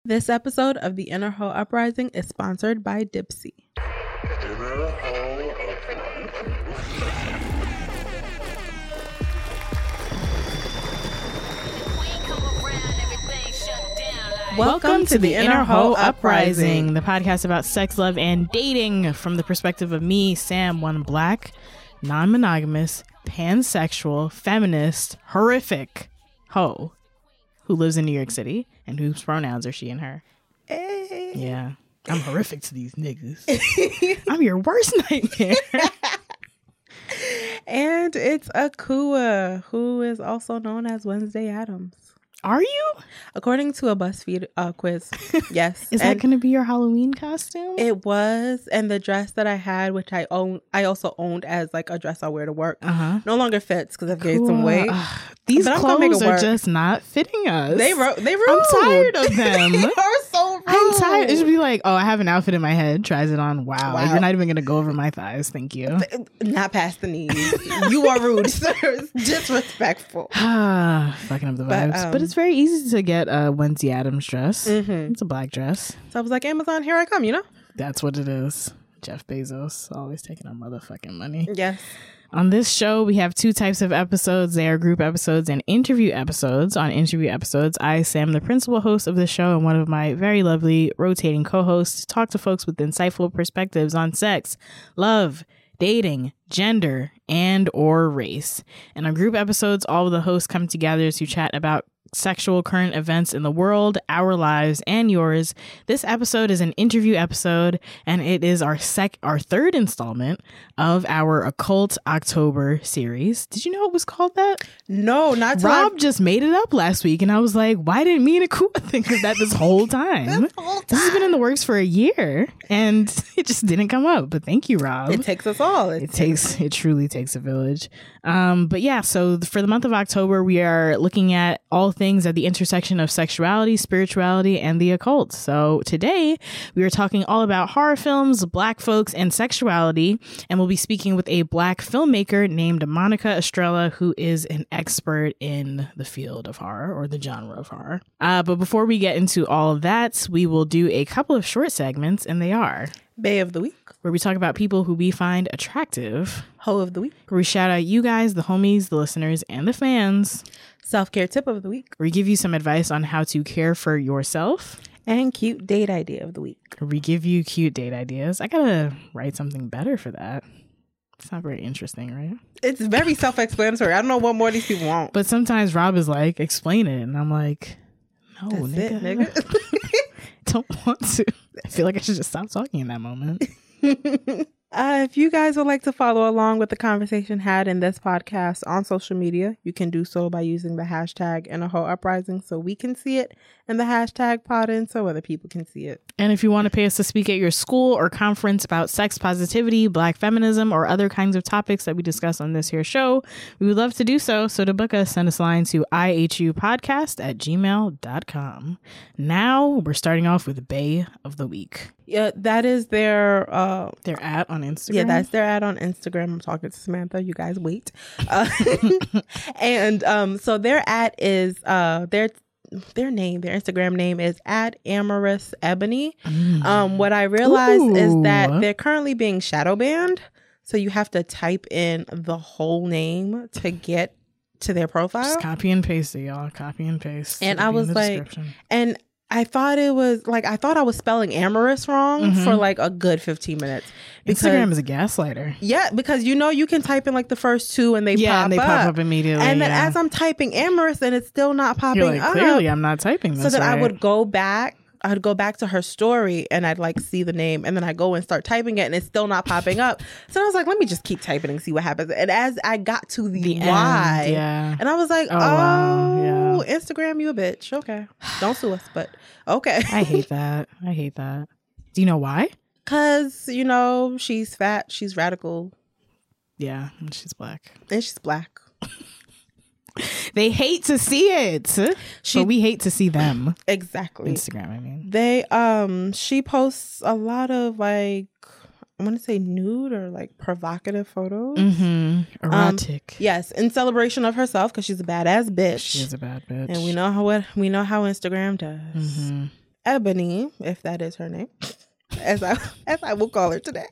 This episode of the Inner Hoe Uprising is sponsored by Dipsea. Inner Hoe Welcome to the Inner Hoe Uprising, the podcast about sex, love, and dating from the perspective of me, Sam, one black, non-monogamous, pansexual, feminist, horrific hoe who lives in New York City and whose pronouns are she and her. Hey. Yeah. I'm horrific to these niggas. I'm your worst nightmare. And it's Akua, who is also known as Wednesday Addams. Are you? According to a BuzzFeed quiz, yes. Is that going to be your Halloween costume? It was, and the dress that I had, which I also owned as like a dress I wear to work, no longer fits because I've gained some weight. These but clothes are just not fitting us. They rude. I'm tired of them. They are so rude. I'm tired. It should be like, oh, I have an outfit in my head. Tries it on. Wow. Like, you're not even going to go over my thighs. Thank you. Not past the knees. You are rude, sir. It's disrespectful. Fucking up the vibes. But it's very easy to get a Wednesday Addams dress. Mm-hmm. It's a black dress. So I was like, Amazon, here I come, you know? That's what it is. Jeff Bezos always taking our motherfucking money. Yes. On this show, we have two types of episodes. They are group episodes and interview episodes. On interview episodes, I, Sam, the principal host of the show, and one of my very lovely rotating co-hosts, talk to folks with insightful perspectives on sex, love, dating, gender, and or race. And on group episodes, all of the hosts come together to chat about sexual current events in the world, our lives, and yours. This episode is an interview episode, and it is our third installment of our Occult October series. Did you know it was called that? No, not Rob just made it up last week, and I was like, why didn't me and Akua think of that this whole time? This has been in the works for a year, and it just didn't come up. But thank you, Rob. It takes us all. It truly takes a village. But yeah, so for the month of October, we are looking at all things at the intersection of sexuality, spirituality, and the occult. So today we are talking all about horror films, black folks, and sexuality, and we'll be speaking with a black filmmaker named Monica Estrella, who is an expert in the field of horror, or the genre of horror. But before we get into all of that, we will do a couple of short segments, and they are Bae of the Week, where we talk about people who we find attractive. Hoe of the Week, where we shout out you guys, the homies, the listeners, and the fans. Self-care tip of the week, where we give you some advice on how to care for yourself. And cute date idea of the week, where we give you cute date ideas. I gotta write something better for that. It's not very interesting, right? It's very self-explanatory. I don't know what more these people want. But sometimes Rob is like, explain it. And I'm like, no, nigga. Don't want to. I feel like I should just stop talking in that moment. If you guys would like to follow along with the conversation had in this podcast on social media, you can do so by using the hashtag Inner Hoe Uprising so we can see it, and the hashtag Podin so other people can see it. And if you want to pay us to speak at your school or conference about sex positivity, black feminism, or other kinds of topics that we discuss on this here show, we would love to do so. So to book us, send us a line to ihupodcast@gmail.com. Now we're starting off with Bae of the Week. Yeah, that is their ad on Instagram. Yeah, that's their ad on Instagram. I'm talking to Samantha. You guys wait. And so their ad is their Instagram name is @AmorousEbony. What I realized is that they're currently being shadow banned, so you have to type in the whole name to get to their profile. Just copy and paste it, y'all. Copy and paste. And I was like, and I thought I was spelling amorous wrong for like a good 15 minutes. Instagram is a gaslighter. Yeah, because you can type in like the first two and they pop up immediately. And then as I'm typing amorous and it's still not popping up. Clearly I'm not typing this. So then right. I would go back to her story and I'd like see the name and then I go and start typing it and it's still not popping up. So I was like, let me just keep typing and see what happens. And as I got to the Y, and I was like, wow, Instagram, you a bitch. Okay. Don't sue us, but okay. I hate that. Do you know why? Because, she's fat, she's radical. Yeah, and she's black. They hate to see it. But we hate to see them. Exactly. Instagram, I mean. They she posts a lot of like, I want to say nude or like provocative photos. Erotic. Yes, in celebration of herself because she's a badass bitch. She is a bad bitch. And we know how Instagram does. Ebony, if that is her name, as I will call her today,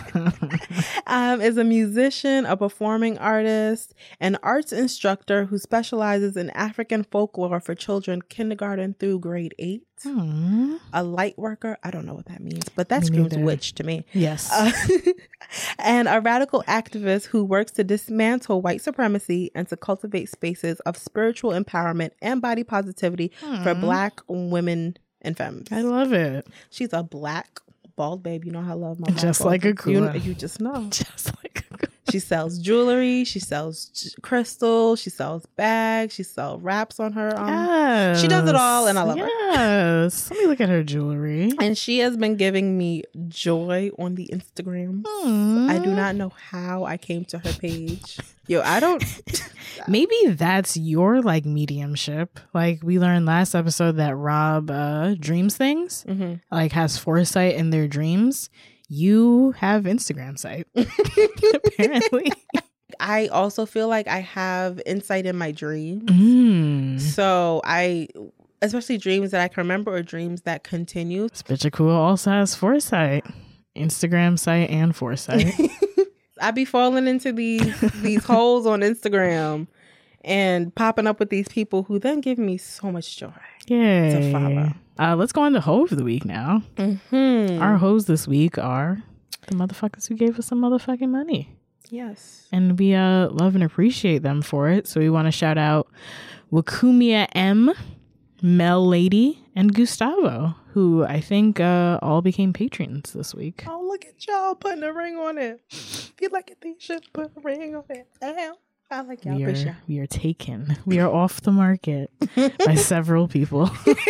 is a musician, a performing artist, an arts instructor who specializes in African folklore for children kindergarten through grade 8. A light worker. I don't know what that means, but that screams witch to me. Yes. And a radical activist who works to dismantle white supremacy and to cultivate spaces of spiritual empowerment and body positivity for Black women and femmes. I love it. She's a Black bald babe. You know how I love my just like a cool. You just know. Just like a cool. She sells jewelry. She sells crystals. She sells bags. She sells wraps on her. Yes. She does it all, and I love her. Yes. Let me look at her jewelry. And she has been giving me joy on the Instagram. I do not know how I came to her page. Yo, I don't. Maybe that's your like mediumship. Like we learned last episode that Rob dreams things, like has foresight in their dreams. You have Instagram sight, apparently. I also feel like I have insight in my dreams. So especially dreams that I can remember or dreams that continue. This bitch cool also has foresight, Instagram sight and foresight. I be falling into these holes on Instagram and popping up with these people who then give me so much joy. Yay. To follow. Let's go on to Hoe of the Week now. Our hoes this week are the motherfuckers who gave us some motherfucking money. Yes. And we love and appreciate them for it. So we want to shout out Wakumia M, Mel Lady, and Gustavo, who I think all became patrons this week. Oh, look at y'all putting a ring on it. Feel like they should put a ring on it. Damn. I like y'all. We are taken. We are off the market by several people.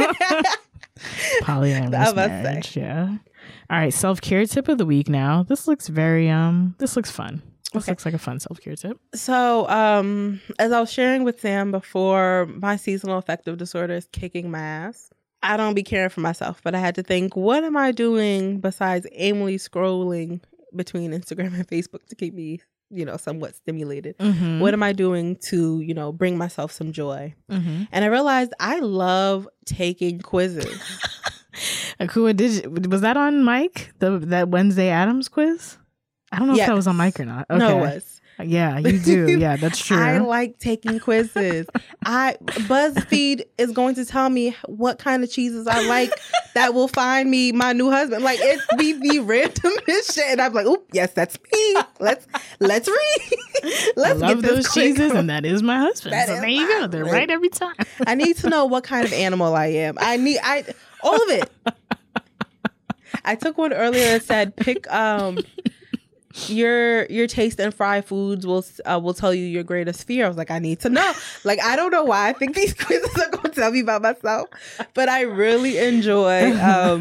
Polyamorous marriage. Yeah. All right. Self-care tip of the week now. This looks very this looks fun. This looks like a fun self-care tip. So, as I was sharing with Sam before, my seasonal affective disorder is kicking my ass. I don't be caring for myself, but I had to think, what am I doing besides aimlessly scrolling between Instagram and Facebook to keep me, somewhat stimulated? What am I doing to, bring myself some joy? And I realized I love taking quizzes. Akua, was that on Mike? That Wednesday Addams quiz? I don't know if that was on Mike or not. Okay. No, it was. Yeah, you do. Yeah, that's true. I like taking quizzes. BuzzFeed is going to tell me what kind of cheeses I like that will find me my new husband. Like, it's the randomest shit. And I'm like, oh, yes, that's me. Let's read. I love those cheeses, and that is my husband. So there you go. They're right every time. I need to know what kind of animal I am. All of it. I took one earlier that said, pick your taste in fried foods will tell you your greatest fear. I was like, I need to know. Like, I don't know why I think these quizzes are going to tell me about myself, but I really enjoy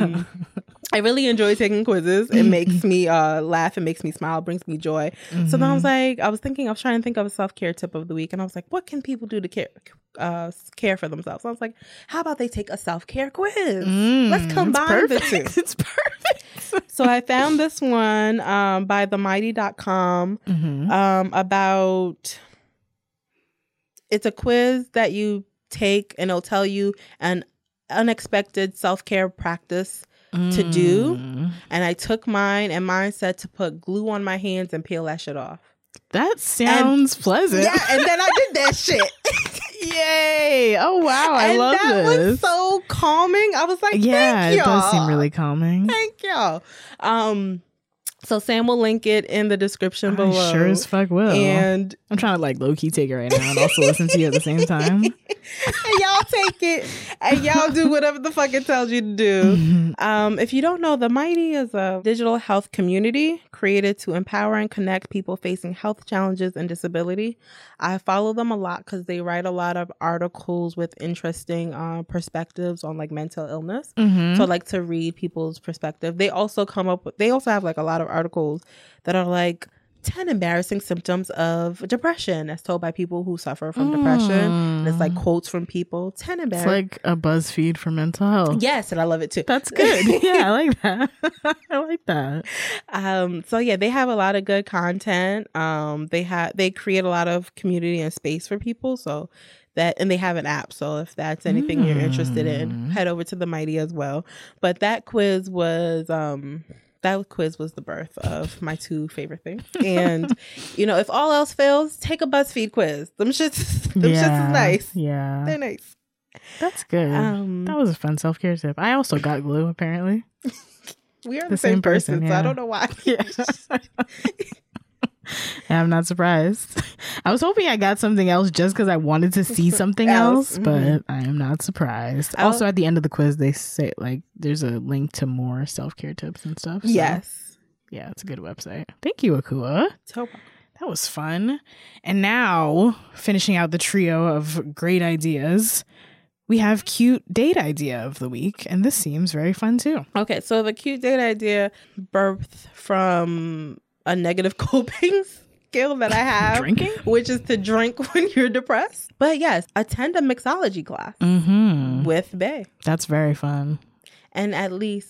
taking quizzes. It makes me laugh. It makes me smile. Brings me joy. So then I was trying to think of a self-care tip of the week, and I was like, what can people do to care for themselves? So I was like, how about they take a self-care quiz? Let's combine the two. It's perfect. So I found this one by themighty.com about, it's a quiz that you take and it'll tell you an unexpected self-care practice to do. And I took mine, and mine said to put glue on my hands and peel that shit off. That sounds pleasant. Yeah, and then I did that shit. Yay. Oh, wow. I love this. And that was so calming. I was like, thank y'all. It does seem really calming. Thank y'all. So Sam will link it in the description below. Sure as fuck will. And I'm trying to like low key take it right now and also listen to you at the same time. And y'all take it and y'all do whatever the fuck it tells you to do. If you don't know, The Mighty is a digital health community created to empower and connect people facing health challenges and disability. I follow them a lot because they write a lot of articles with interesting perspectives on like mental illness. So I like to read people's perspective. They also have like a lot of articles that are like 10 embarrassing symptoms of depression as told by people who suffer from depression. And it's like quotes from people. 10 embarrassing. It's like a BuzzFeed for mental health. Yes, and I love it too. That's good. Yeah, I like that. I like that. So yeah, they have a lot of good content. They create a lot of community and space for people. So and they have an app. So if that's anything you're interested in, head over to the Mighty as well. But that quiz was the birth of my 2 favorite things. And, if all else fails, take a BuzzFeed quiz. Them shits is nice. Yeah. They're nice. That's good. That was a fun self-care tip. I also got glue, apparently. We are the same person, so I don't know why. Yeah. I'm not surprised. I was hoping I got something else just because I wanted to see something else, but I am not surprised. Also, at the end of the quiz, they say there's a link to more self-care tips and stuff. So, yes. Yeah, it's a good website. Thank you, Akua. So that was fun. And now, finishing out the trio of great ideas, we have cute date idea of the week, and this seems very fun too. Okay, so the cute date idea birthed from a negative coping skill that I have. Drinking? Which is to drink when you're depressed. But yes, attend a mixology class with Bae. That's very fun. And at least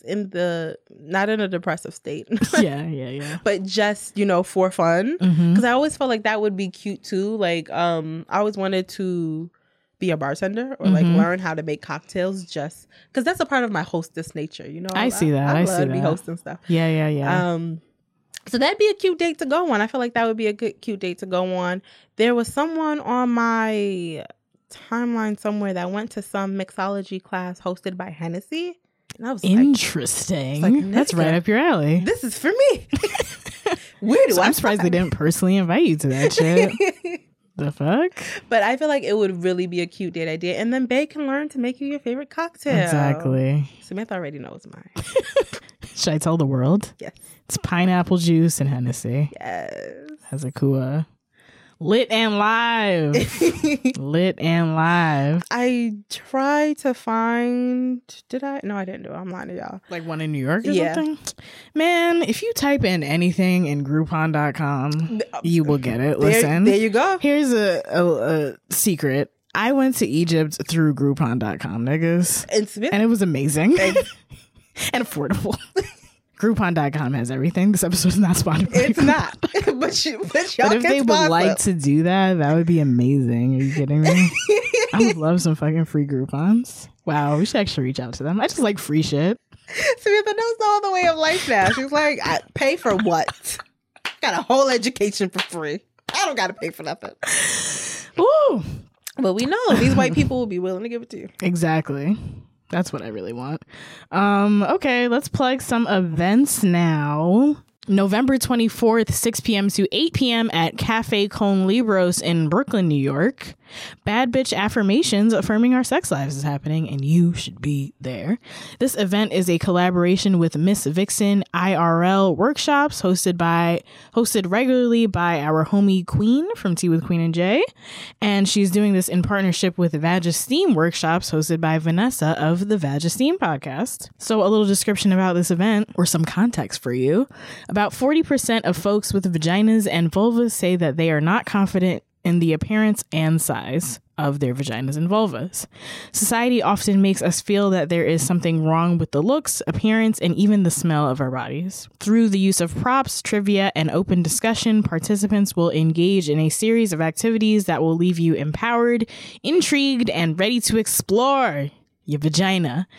not in a depressive state. Yeah. But just, for fun. Because I always felt like that would be cute too. Like, I always wanted to be a bartender or learn how to make cocktails just because that's a part of my hostess nature. I see that. I love to be hosting stuff. Yeah. So that'd be a cute date to go on. I feel like that would be a good cute date to go on. There was someone on my timeline somewhere that went to some mixology class hosted by Hennessy. And I was interesting. That's right up your alley. This is for me. Where do I'm surprised they didn't personally invite you to that shit. The fuck? But I feel like it would really be a cute date idea. And then Bae can learn to make you your favorite cocktail. Exactly. Samantha already knows mine. Should I tell the world? Yes. It's pineapple juice and Hennessy. Yes. Hazakua. Lit and live. Lit and live. I tried to find... Did I? No, I didn't do it. I'm lying to y'all. Like one in New York or something? Man, if you type in anything in Groupon.com, you will get it. Listen. There you go. Here's a secret. I went to Egypt through Groupon.com, niggas. And it was amazing. And affordable. Groupon.com has everything. This episode is not sponsored. It's not. but y'all but if they would like to do that, that would be amazing. Are you kidding me? I would love some fucking free Groupons. Wow, we should actually reach out to them. I just like free shit. Samantha knows the other way of life now. She's like, I pay for what? Got a whole education for free. I don't got to pay for nothing. Ooh. But we know these white people will be willing to give it to you. Exactly. That's what I really want. Okay, let's plug some events now. November 24th, 6 p.m. to 8 p.m. at Cafe Con Libros in Brooklyn, New York. Bad Bitch Affirmations Affirming Our Sex Lives is happening, and you should be there. This event is a collaboration with Miss Vixen IRL workshops hosted regularly by our homie Queen from Tea with Queen and Jay. And she's doing this in partnership with Vag-Esteem workshops hosted by Vanessa of the Vag-Esteem podcast. So a little description about this event, or some context for you. About 40% of folks with vaginas and vulvas say that they are not confident in the appearance and size of their vaginas and vulvas. Society often makes us feel that there is something wrong with the looks, appearance, and even the smell of our bodies. Through the use of props, trivia, and open discussion, participants will engage in a series of activities that will leave you empowered, intrigued, and ready to explore your vagina.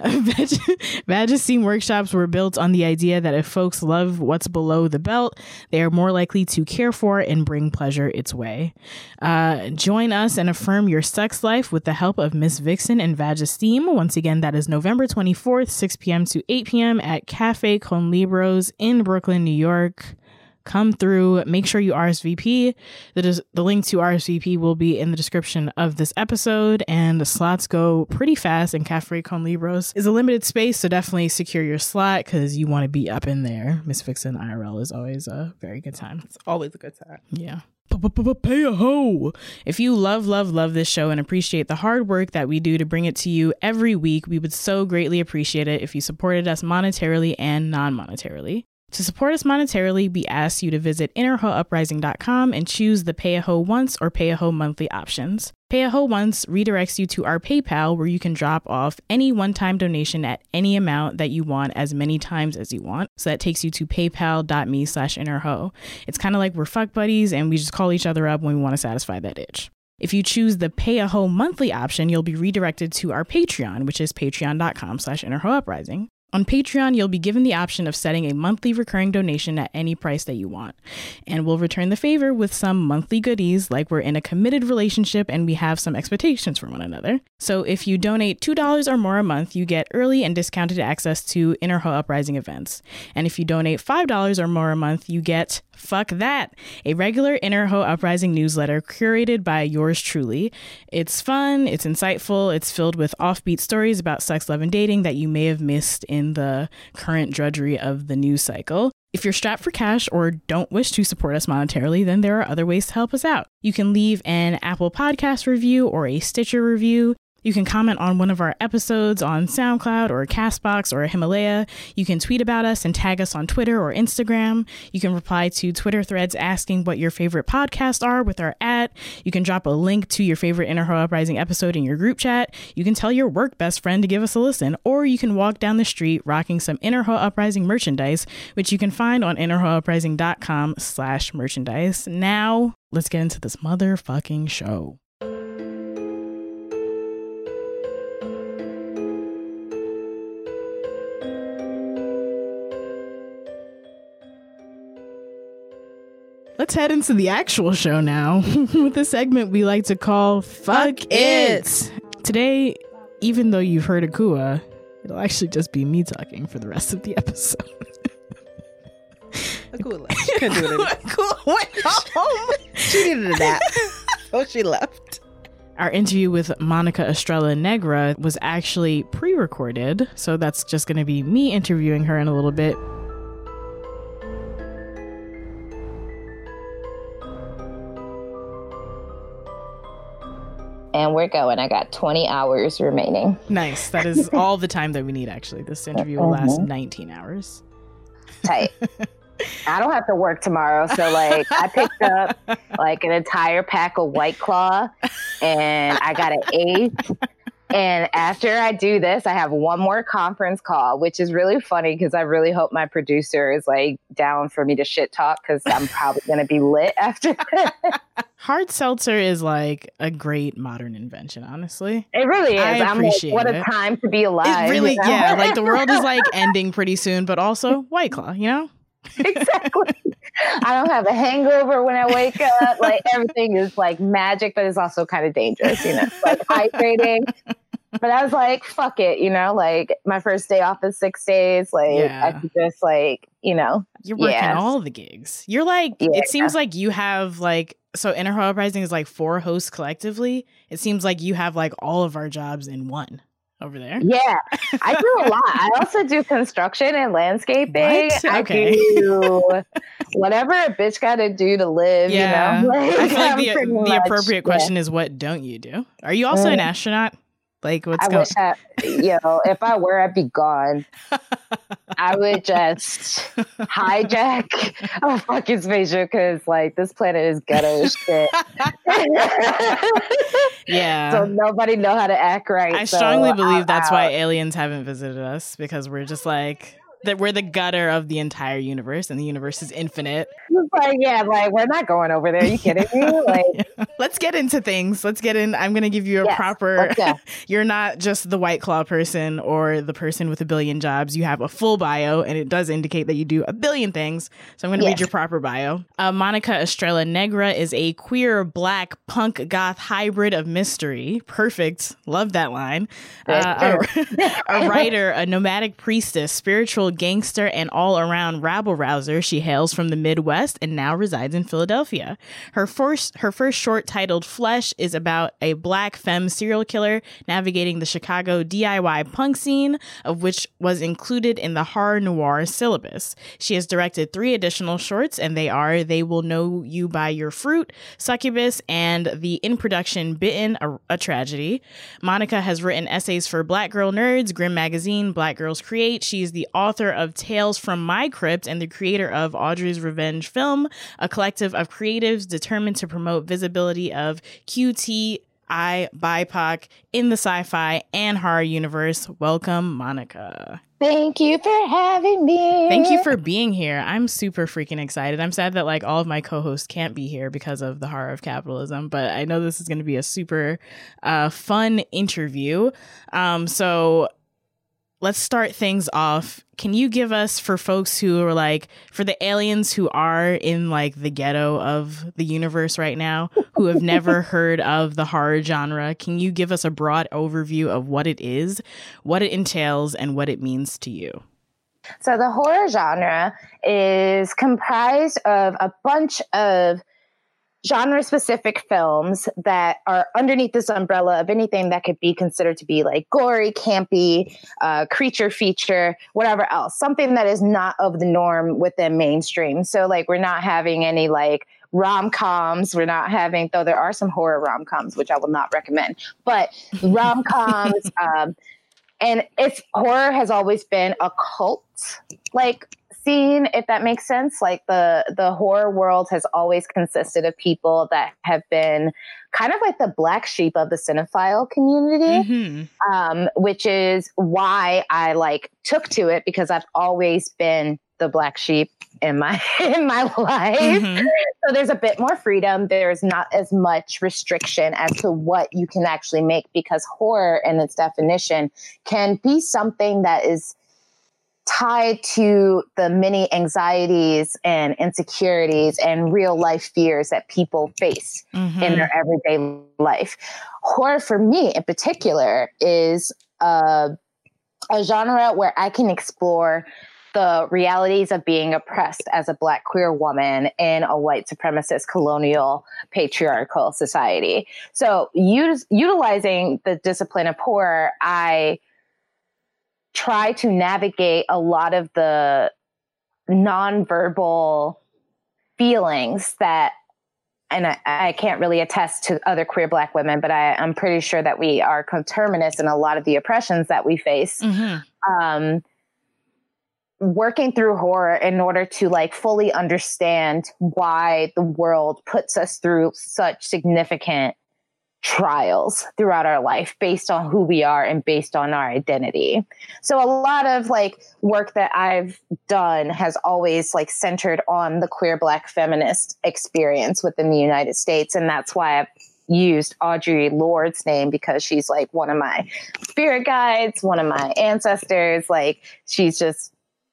Vag-Esteem workshops were built on the idea that if folks love what's below the belt, they are more likely to care for and bring pleasure its way. Join us and affirm your sex life with the help of Miss Vixen and Vag-Esteem. Once again, that is November 24th, 6 p.m. to 8 p.m. at Cafe Con Libros in Brooklyn, New York. Come through. Make sure you RSVP. The link to RSVP will be in the description of this episode, and the slots go pretty fast, and Cafe Con Libros is a limited space, so definitely secure your slot because you want to be up in there. Miss Vixen IRL is always a very good time. It's always a good time. Yeah. Pay a hoe. If you love this show and appreciate the hard work that we do to bring it to you every week, we would so greatly appreciate it if you supported us monetarily and non-monetarily. To support us monetarily, we ask you to visit innerhoeuprising.com and choose the Pay a Hoe Once or Pay a Hoe Monthly options. Pay a Hoe Once redirects you to our PayPal, where you can drop off any one-time donation at any amount that you want as many times as you want. So that takes you to paypal.me/innerhoe. It's kind of like we're fuck buddies and we just call each other up when we want to satisfy that itch. If you choose the Pay a Hoe monthly option, you'll be redirected to our Patreon, which is patreon.com/InnerHoeUprising. On Patreon, you'll be given the option of setting a monthly recurring donation at any price that you want. And we'll return the favor with some monthly goodies, like we're in a committed relationship and we have some expectations from one another. So if you donate $2 or more a month, you get early and discounted access to Inner Hoe Uprising events. And if you donate $5 or more a month, you get, fuck that, a regular Inner Hoe Uprising newsletter curated by yours truly. It's fun, it's insightful, it's filled with offbeat stories about sex, love, and dating that you may have missed in the current drudgery of the news cycle. If you're strapped for cash or don't wish to support us monetarily, then there are other ways to help us out. You can leave an Apple Podcast review or a Stitcher review. You can comment on one of our episodes on SoundCloud or CastBox or Himalaya. You can tweet about us and tag us on Twitter or Instagram. You can reply to Twitter threads asking what your favorite podcasts are with our @. You can drop a link to your favorite Inner Hoe Uprising episode in your group chat. You can tell your work best friend to give us a listen, or you can walk down the street rocking some Inner Hoe Uprising merchandise, which you can find on innerhoeuprising.com/merchandise. Now, let's get into this motherfucking show. Let's head into the actual show now with the segment we like to call Fuck It. Today, even though you've heard Akua, it'll actually just be me talking for the rest of the episode. Akua left. She couldn't do it anymore. Akua went home. She needed a nap, so she left. Our interview with Monica Estrella Negra was actually pre-recorded, so that's just going to be me interviewing her in a little bit. And we're going. I got 20 hours remaining. Nice. That is all the time that we need, actually. This interview will last 19 hours. Tight. I don't have to work tomorrow. So, like, I picked up, like, an entire pack of White Claw, and I got an 8. And after I do this, I have one more conference call, which is really funny because I really hope my producer is, like, down for me to shit talk because I'm probably going to be lit after this. Hard seltzer is like a great modern invention, honestly. It really is. I'm like, what a time to be alive. It really, you know? yeah. Like the world is like ending pretty soon, but also White Claw, you know? Exactly. I don't have a hangover when I wake up. Like everything is like magic, but it's also kind of dangerous, you know, like hydrating. But I was like, fuck it, you know, like my first day off is 6 days. Like I could just like, you know. You're working all the gigs. You're like, it seems like you have like, so Inner Hoe Uprising is like 4 hosts collectively. It seems like you have like all of our jobs in one over there. Yeah, I do a lot. I also do construction and landscaping. What? Okay. I do whatever a bitch got to do to live, you know? Like, I feel like the appropriate question is, what don't you do? Are you also an astronaut? Like, what's going on? If I were, I'd be gone. I would just hijack a fucking spaceship because, like, this planet is ghetto as shit. Yeah. So nobody know how to act right. I strongly believe that's why aliens haven't visited us, because we're just like, that we're the gutter of the entire universe, and the universe is infinite. It's like, like we're not going over there. Are you kidding me? Like, let's get into things. Let's get in. I'm going to give you a proper. You're not just the White Claw person or the person with a billion jobs. You have a full bio, and it does indicate that you do a billion things. So I'm going to read your proper bio. Monica Estrella Negra is a queer Black punk goth hybrid of mystery. Perfect. Love that line. A writer, a nomadic priestess, spiritual gangster, and all-around rabble-rouser. She hails from the Midwest and now resides in Philadelphia. Her first short, titled Flesh, is about a Black femme serial killer navigating the Chicago DIY punk scene, of which was included in the horror noir syllabus. She has directed 3 additional shorts, and they are They Will Know You by Your Fruit, Succubus, and the in-production Bitten, a Tragedy. Monica has written essays for Black Girl Nerds, Grim Magazine, Black Girls Create. She is the author of Tales from My Crypt and the creator of Audrey's Revenge Film, a collective of creatives determined to promote visibility of I, BIPOC, in the sci-fi and horror universe. Welcome, Monica. Thank you for having me. Thank you for being here. I'm super freaking excited. I'm sad that like all of my co-hosts can't be here because of the horror of capitalism, but I know this is going to be a super fun interview. So let's start things off. Can you give us, for folks who are like, for the aliens who are in like the ghetto of the universe right now, who have never heard of the horror genre, can you give us a broad overview of what it is, what it entails, and what it means to you? So the horror genre is comprised of a bunch of genre-specific films that are underneath this umbrella of anything that could be considered to be like gory, campy, creature feature, whatever else. Something that is not of the norm within mainstream. So like we're not having any like rom-coms. We're not having, though there are some horror rom-coms, which I will not recommend, but rom-coms. And horror has always been a cult like scene, if that makes sense. Like the horror world has always consisted of people that have been kind of like the black sheep of the cinephile community, which is why I like took to it, because I've always been the black sheep in my life. So there's a bit more freedom. There's not as much restriction as to what you can actually make, because horror in its definition can be something that is tied to the many anxieties and insecurities and real life fears that people face in their everyday life. Horror for me in particular is a genre where I can explore the realities of being oppressed as a Black queer woman in a white supremacist colonial patriarchal society. So utilizing the discipline of horror, I try to navigate a lot of the nonverbal feelings that, and I can't really attest to other queer Black women, but I'm pretty sure that we are coterminous in a lot of the oppressions that we face. Working through horror in order to like fully understand why the world puts us through such significant trials throughout our life based on who we are and based on our identity. So a lot of like work that I've done has always like centered on the queer Black feminist experience within the United States. And that's why I've used Audre Lorde's name, because she's like one of my spirit guides, one of my ancestors. Like she's just,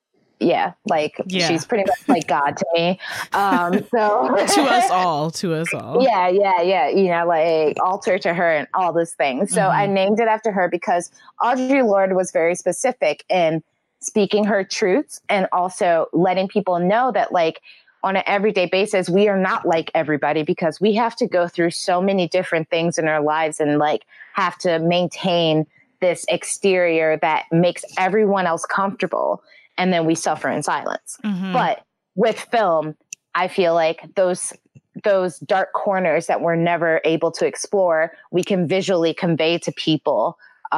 she's pretty much like God to me. So to us all. Yeah. You know, like altar to her and all those things. So I named it after her because Audre Lorde was very specific in speaking her truths and also letting people know that like on an everyday basis, we are not like everybody, because we have to go through so many different things in our lives and like have to maintain this exterior that makes everyone else comfortable. And then we suffer in silence. But with film, I feel like those dark corners that we're never able to explore, we can visually convey to people,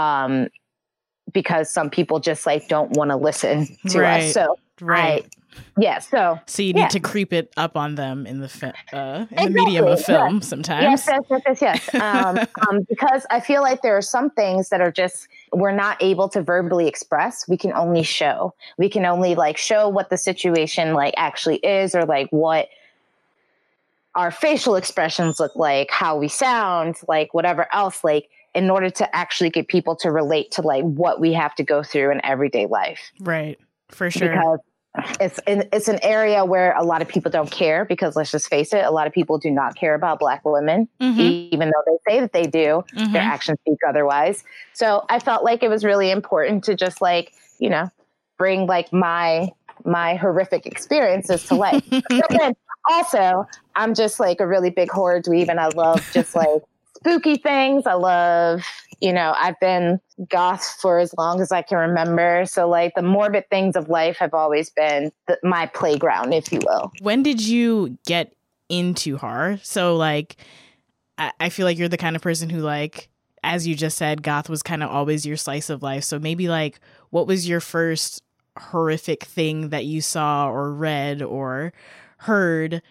because some people just like don't want to listen to us. So So you need to creep it up on them in the the medium of film sometimes. Yes. Because I feel like there are some things that are just, we're not able to verbally express. We can only show. We can only like show what the situation like actually is, or like what our facial expressions look like, how we sound, like whatever else, like in order to actually get people to relate to like what we have to go through in everyday life. Right. For sure. Because it's an area where a lot of people don't care, because let's just face it, a lot of people do not care about Black women, even though they say that they do. Their actions speak otherwise. So I felt like it was really important to just like, you know, bring like my horrific experiences to life. But then also, I'm just like a really big horror dweeb, and I love just like spooky things. I love, you know, I've been goth for as long as I can remember. So like the morbid things of life have always been my playground, if you will. When did you get into horror? So like, I feel like you're the kind of person who like, as you just said, goth was kind of always your slice of life. So maybe like, what was your first horrific thing that you saw or read or heard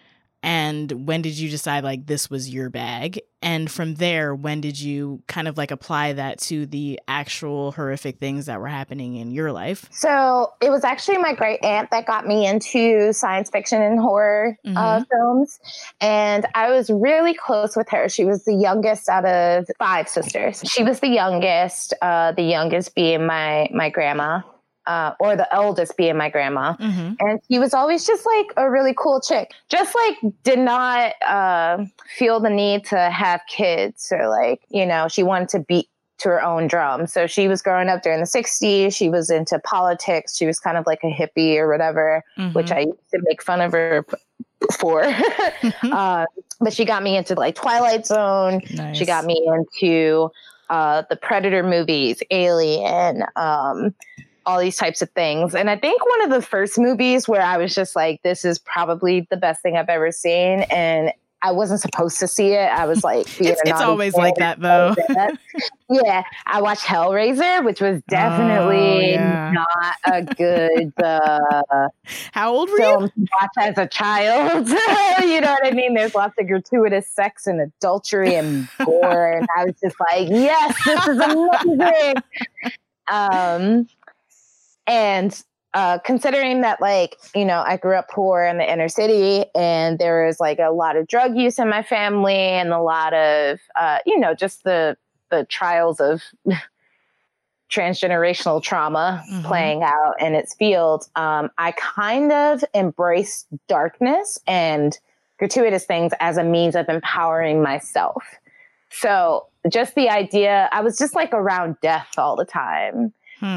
And when did you decide like this was your bag? And from there, when did you kind of like apply that to the actual horrific things that were happening in your life? So it was actually my great aunt that got me into science fiction and horror films. And I was really close with her. She was the youngest out of 5 sisters. She was the youngest being my grandma. Or the eldest being my grandma. And she was always just like a really cool chick. Just like did not feel the need to have kids or like, you know, she wanted to beat to her own drum. So she was growing up during the 60s. She was into politics. She was kind of like a hippie or whatever, which I used to make fun of her for. But she got me into like Twilight Zone. Nice. She got me into the Predator movies, Alien, all these types of things. And I think one of the first movies where I was just like, this is probably the best thing I've ever seen. And I wasn't supposed to see it. I was like, it's always like that though. Yeah. I watched Hellraiser, which was definitely not a good how old were you? To watch as a child. You know what I mean? There's lots of gratuitous sex and adultery and gore. And I was just like, yes, this is amazing. And considering that, like, you know, I grew up poor in the inner city and there was like a lot of drug use in my family and a lot of, you know, just the trials of transgenerational trauma playing out in its field, I kind of embraced darkness and gratuitous things as a means of empowering myself. So just the idea, I was just like around death all the time.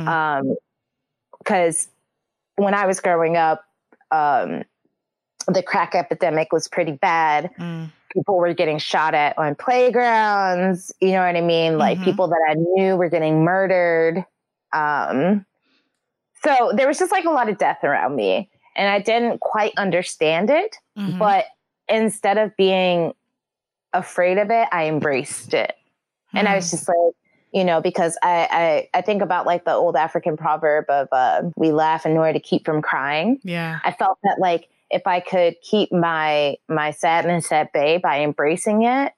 Because when I was growing up, the crack epidemic was pretty bad. People were getting shot at on playgrounds. You know what I mean? Like people that I knew were getting murdered. So there was just like a lot of death around me. And I didn't quite understand it. But instead of being afraid of it, I embraced it. And I was just like, you know, because I think about like the old African proverb of we laugh in order to keep from crying. Yeah. I felt that like if I could keep my sadness at bay by embracing it,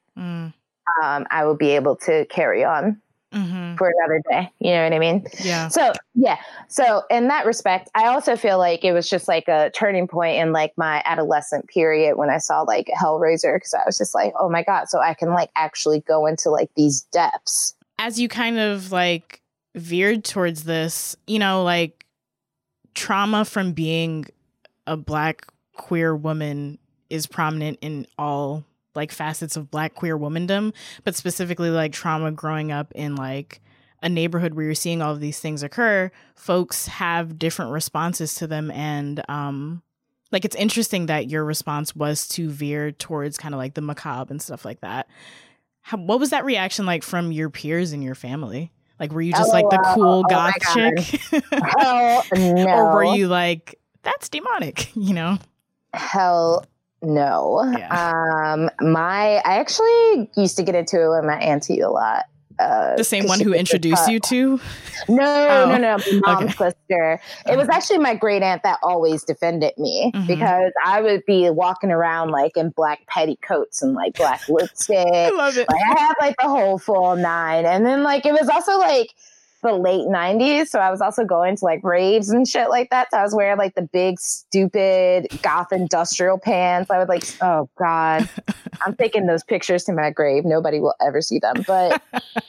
I would be able to carry on for another day. You know what I mean? Yeah. So, yeah. So in that respect, I also feel like it was just like a turning point in like my adolescent period when I saw like Hellraiser, because I was just like, oh my God, so I can like actually go into like these depths. As you kind of like veered towards this, you know, like trauma from being a Black queer woman is prominent in all like facets of Black queer womandom, but specifically like trauma growing up in like a neighborhood where you're seeing all of these things occur, folks have different responses to them. And like it's interesting that your response was to veer towards kind of like the macabre and stuff like that. What was that reaction like from your peers and your family? Like, were you just like the cool goth chick? Hell no. Or were you like, that's demonic, you know? Hell no. Yeah. I actually used to get into it with my auntie a lot. The same one who introduced you to? No. My mom's sister. It was actually my great aunt that always defended me because I would be walking around like in black petticoats and like black lipstick. I love it. Like I had like the whole full 9. And then like it was also like the late 90s. So I was also going to like raves and shit like that. So I was wearing like the big, stupid goth industrial pants. I would like, oh God, I'm taking those pictures to my grave. Nobody will ever see them, but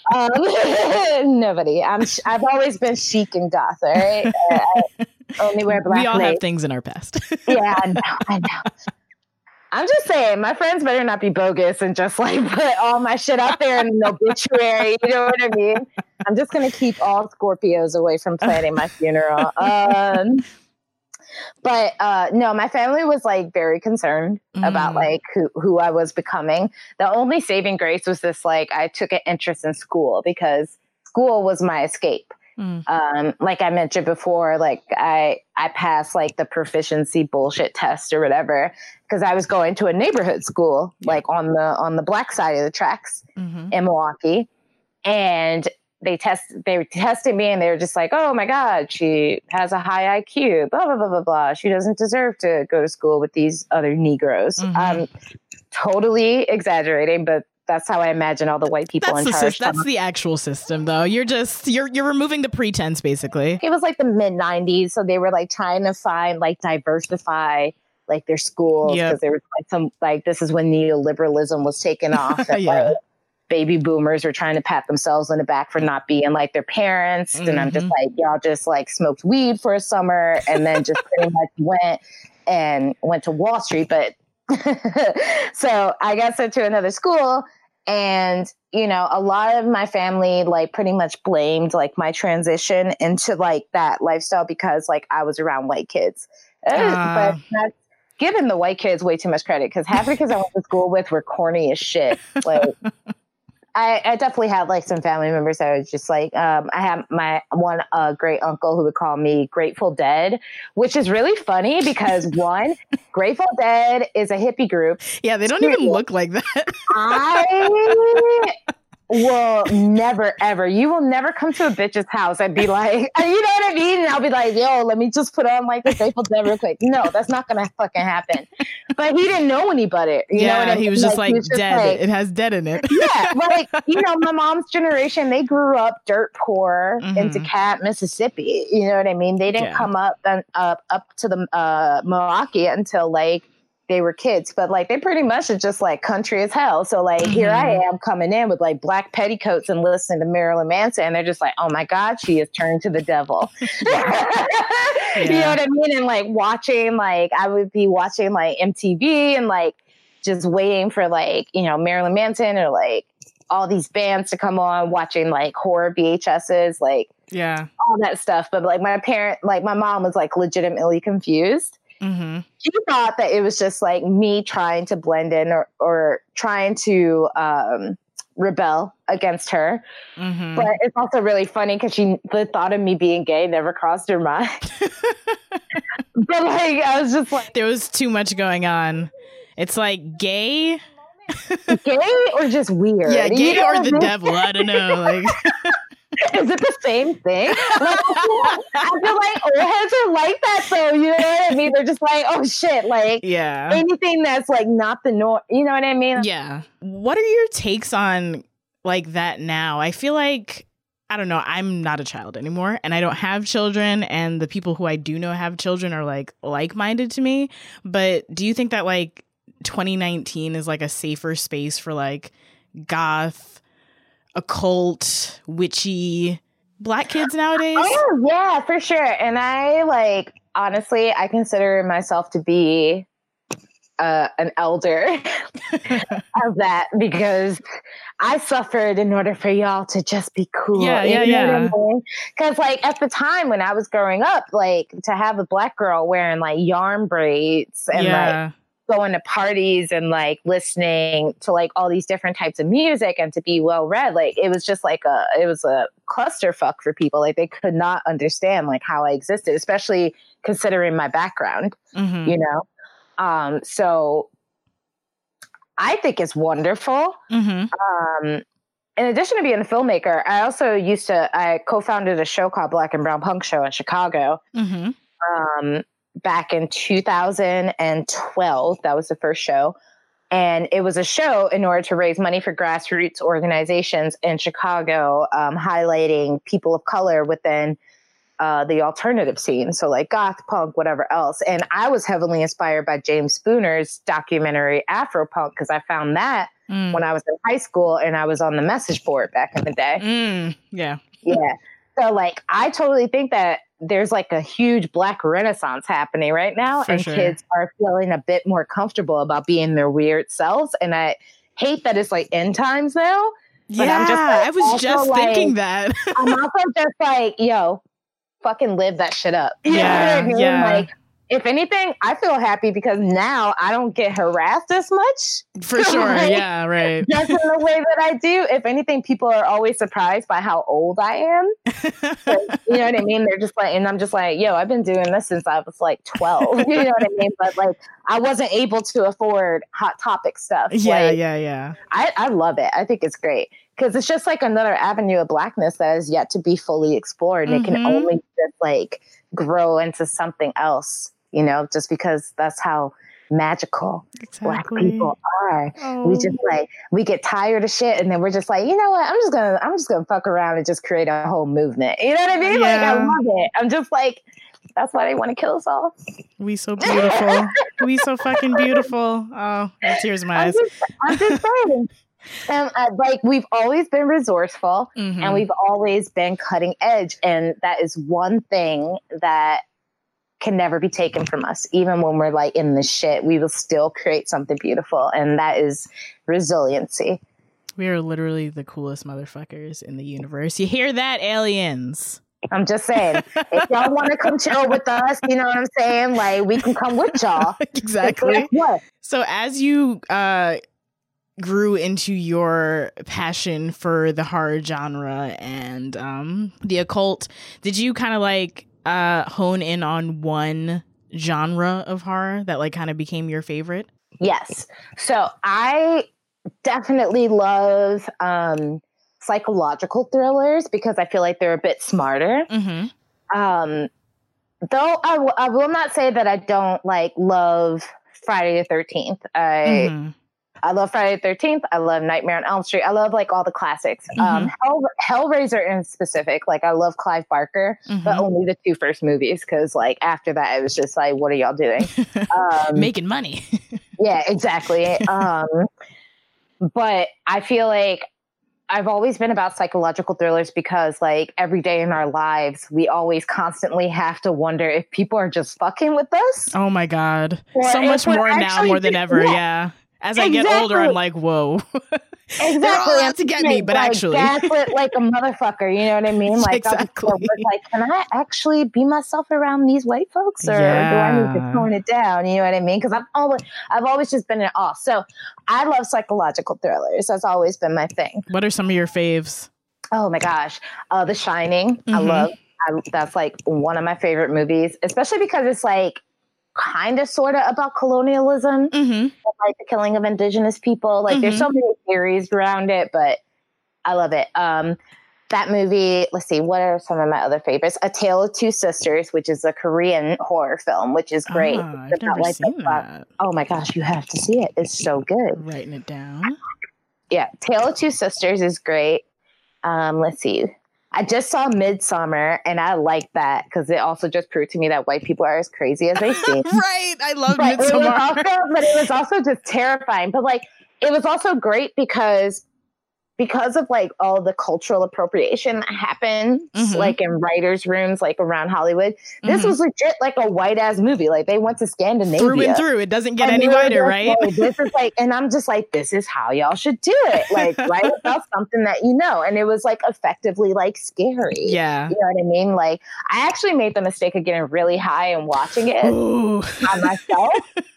nobody. I've always been chic and goth. All right. I only wear black. We all lace. have things in our past. Yeah, I know. I'm just saying, my friends better not be bogus and just like put all my shit out there in an obituary. You know what I mean? I'm just going to keep all Scorpios away from planning my funeral. But no, my family was like very concerned about like who I was becoming. The only saving grace was this, like I took an interest in school because school was my escape. Like I mentioned before, like I passed like the proficiency bullshit test or whatever because I was going to a neighborhood school, like on the Black side of the tracks in Milwaukee. And they were testing me, and they were just like, oh my God, she has a high IQ, blah, blah, blah, blah, blah. She doesn't deserve to go to school with these other Negroes. Totally exaggerating, but that's how I imagine all the white people in charge. That's the actual system, though. You're removing the pretense, basically. It was like the mid 90s, so they were like trying to find like diversify like their schools, because there was like some like this is when neoliberalism was taken off. And, like, baby boomers were trying to pat themselves on the back for not being like their parents, and I'm just like, y'all just like smoked weed for a summer and then just pretty much went to Wall Street, but. So I got sent to another school, and, you know, a lot of my family like pretty much blamed like my transition into like that lifestyle because like I was around white kids. But that's giving the white kids way too much credit, because half the kids I went to school with were corny as shit. Like, I definitely had like some family members that was just like, I have my one great uncle who would call me Grateful Dead, which is really funny because one, Grateful Dead is a hippie group. Yeah, they don't even look like that. I will never, ever, you will never come to a bitch's house and be like, you know what I mean? And I'll be like, yo, let me just put on like the Grateful Dead real quick. No, that's not going to fucking happen. But he didn't know any better. You know what I mean? He was just like dead. Like, it has dead in it. Yeah. Like, you know, my mom's generation, they grew up dirt poor in DeKalb, Mississippi. You know what I mean? They didn't come up to the Milwaukee until like they were kids, but like they pretty much are just like country as hell. So like here I am coming in with like black petticoats and listening to Marilyn Manson, and they're just like, oh my God, she has turned to the devil. You know what I mean? And like watching, like I would be watching like MTV and like just waiting for like, you know, Marilyn Manson or like all these bands to come on, watching like horror VHSs, like all that stuff. But like my mom was like legitimately confused. She thought that it was just like me trying to blend in or trying to rebel against her. But it's also really funny because the thought of me being gay never crossed her mind. But like I was just like, there was too much going on. It's like gay or just weird. Yeah, gay, you know, or the devil. I don't know. Like. Is it the same thing? Like, I feel like old heads are like that, though. You know what I mean? They're just like, oh shit, like anything that's like not the norm. You know what I mean? Yeah. What are your takes on like that now? I feel like, I don't know, I'm not a child anymore, and I don't have children, and the people who I do know have children are like-minded to me. But do you think that like 2019 is like a safer space for like goth, occult, witchy Black kids nowadays? Oh yeah, for sure. And I like, honestly, I consider myself to be an elder of that, because I suffered in order for y'all to just be cool. Yeah. Because like at the time when I was growing up, like to have a Black girl wearing like yarn braids and like going to parties and like listening to like all these different types of music and to be well read, like it was just like it was a clusterfuck for people. Like they could not understand like how I existed, especially considering my background, you know? So I think it's wonderful. In addition to being a filmmaker, I also I co-founded a show called Black and Brown Punk Show in Chicago. Back in 2012. That was the first show. And it was a show in order to raise money for grassroots organizations in Chicago, highlighting people of color within the alternative scene. So like goth, punk, whatever else. And I was heavily inspired by James Spooner's documentary Afropunk, because I found that when I was in high school and I was on the message board back in the day. Yeah. So like, I totally think that there's like a huge Black renaissance happening right now, and kids are feeling a bit more comfortable about being their weird selves. And I hate that it's like end times now. But I'm just like, I was just thinking that. I'm also just like, yo, fucking live that shit up. You know what I mean? Like, if anything, I feel happy because now I don't get harassed as much. For sure. Like, yeah, right. Just in the way that I do. If anything, people are always surprised by how old I am. Like, you know what I mean? They're just like, and I'm just like, yo, I've been doing this since I was like 12. You know what I mean? But like, I wasn't able to afford Hot Topic stuff. Yeah. I love it. I think it's great. because it's just like another avenue of Blackness that is yet to be fully explored. And it can only just like grow into something else, you know, just because that's how magical Black people are. We just like, we get tired of shit and then we're just like, you know what, I'm just gonna fuck around and just create a whole movement. You know what I mean? Like, I love it. I'm just like, that's why they want to kill us all. We so beautiful. We so fucking beautiful. Oh, that tears in my eyes. I'm just saying. And like, we've always been resourceful and we've always been cutting edge. And that is one thing that can never be taken from us. Even when we're like in the shit, we will still create something beautiful. And that is resiliency. We are literally the coolest motherfuckers in the universe. You hear that, aliens? I'm just saying, if y'all want to come chill with us, you know what I'm saying? Like, we can come with y'all. Exactly. What? So as you grew into your passion for the horror genre and the occult, did you kind of like hone in on one genre of horror that like kind of became your favorite? Yes. So I definitely love psychological thrillers because I feel like they're a bit smarter. Though I will not say that I don't like love Friday the 13th. I love Friday the 13th. I love Nightmare on Elm Street. I love like all the classics. Hellraiser in specific. Like, I love Clive Barker, but only the 2 first movies. Cause like after that, it was just like, what are y'all doing? Making money. Yeah, exactly. But I feel like I've always been about psychological thrillers because like every day in our lives, we always constantly have to wonder if people are just fucking with us. Oh my God. So much more now, more than ever. Yeah. As I get older, I'm like, whoa. Exactly. They're all out to get me, but like, actually. gaslit like a motherfucker, you know what I mean? Like, exactly. Like, can I actually be myself around these white folks, or do I need to tone it down? You know what I mean? Because I've always just been in awe. So I love psychological thrillers. That's always been my thing. What are some of your faves? Oh my gosh, The Shining. That's like one of my favorite movies, especially because it's like kind of sort of about colonialism, and, like the killing of indigenous people. Like there's so many theories around it, but I love it. That movie, let's see, what are some of my other favorites? A Tale of Two Sisters, which is a Korean horror film, which is great. I've never seen that. Oh my gosh, you have to see it. It's so good. Writing it down. Yeah, Tale of Two Sisters is great. Let's see. I just saw Midsommar, and I like that because it also just proved to me that white people are as crazy as they seem. Right. I love Midsommar. But it was also just terrifying. But like, it was also great because of like all the cultural appropriation that happens like in writers' rooms, like around Hollywood. This was legit like a white ass movie. Like they went to Scandinavia. Through and through. It doesn't get any whiter, right? Like, this is like, and I'm just like, this is how y'all should do it. Like, write about something that you know. And it was like effectively like scary. Yeah. You know what I mean? Like, I actually made the mistake of getting really high and watching it on myself.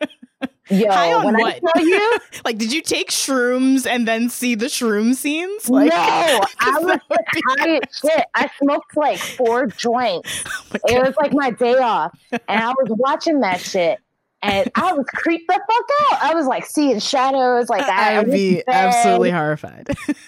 Yo, high on when what? I tell you, like, did you take shrooms and then see the shroom scenes? Like, no, I was high as shit. I smoked like 4 joints. It was like my day off, and I was watching that shit, and I was creeped the fuck out. I was like seeing shadows. Like I would be absolutely horrified.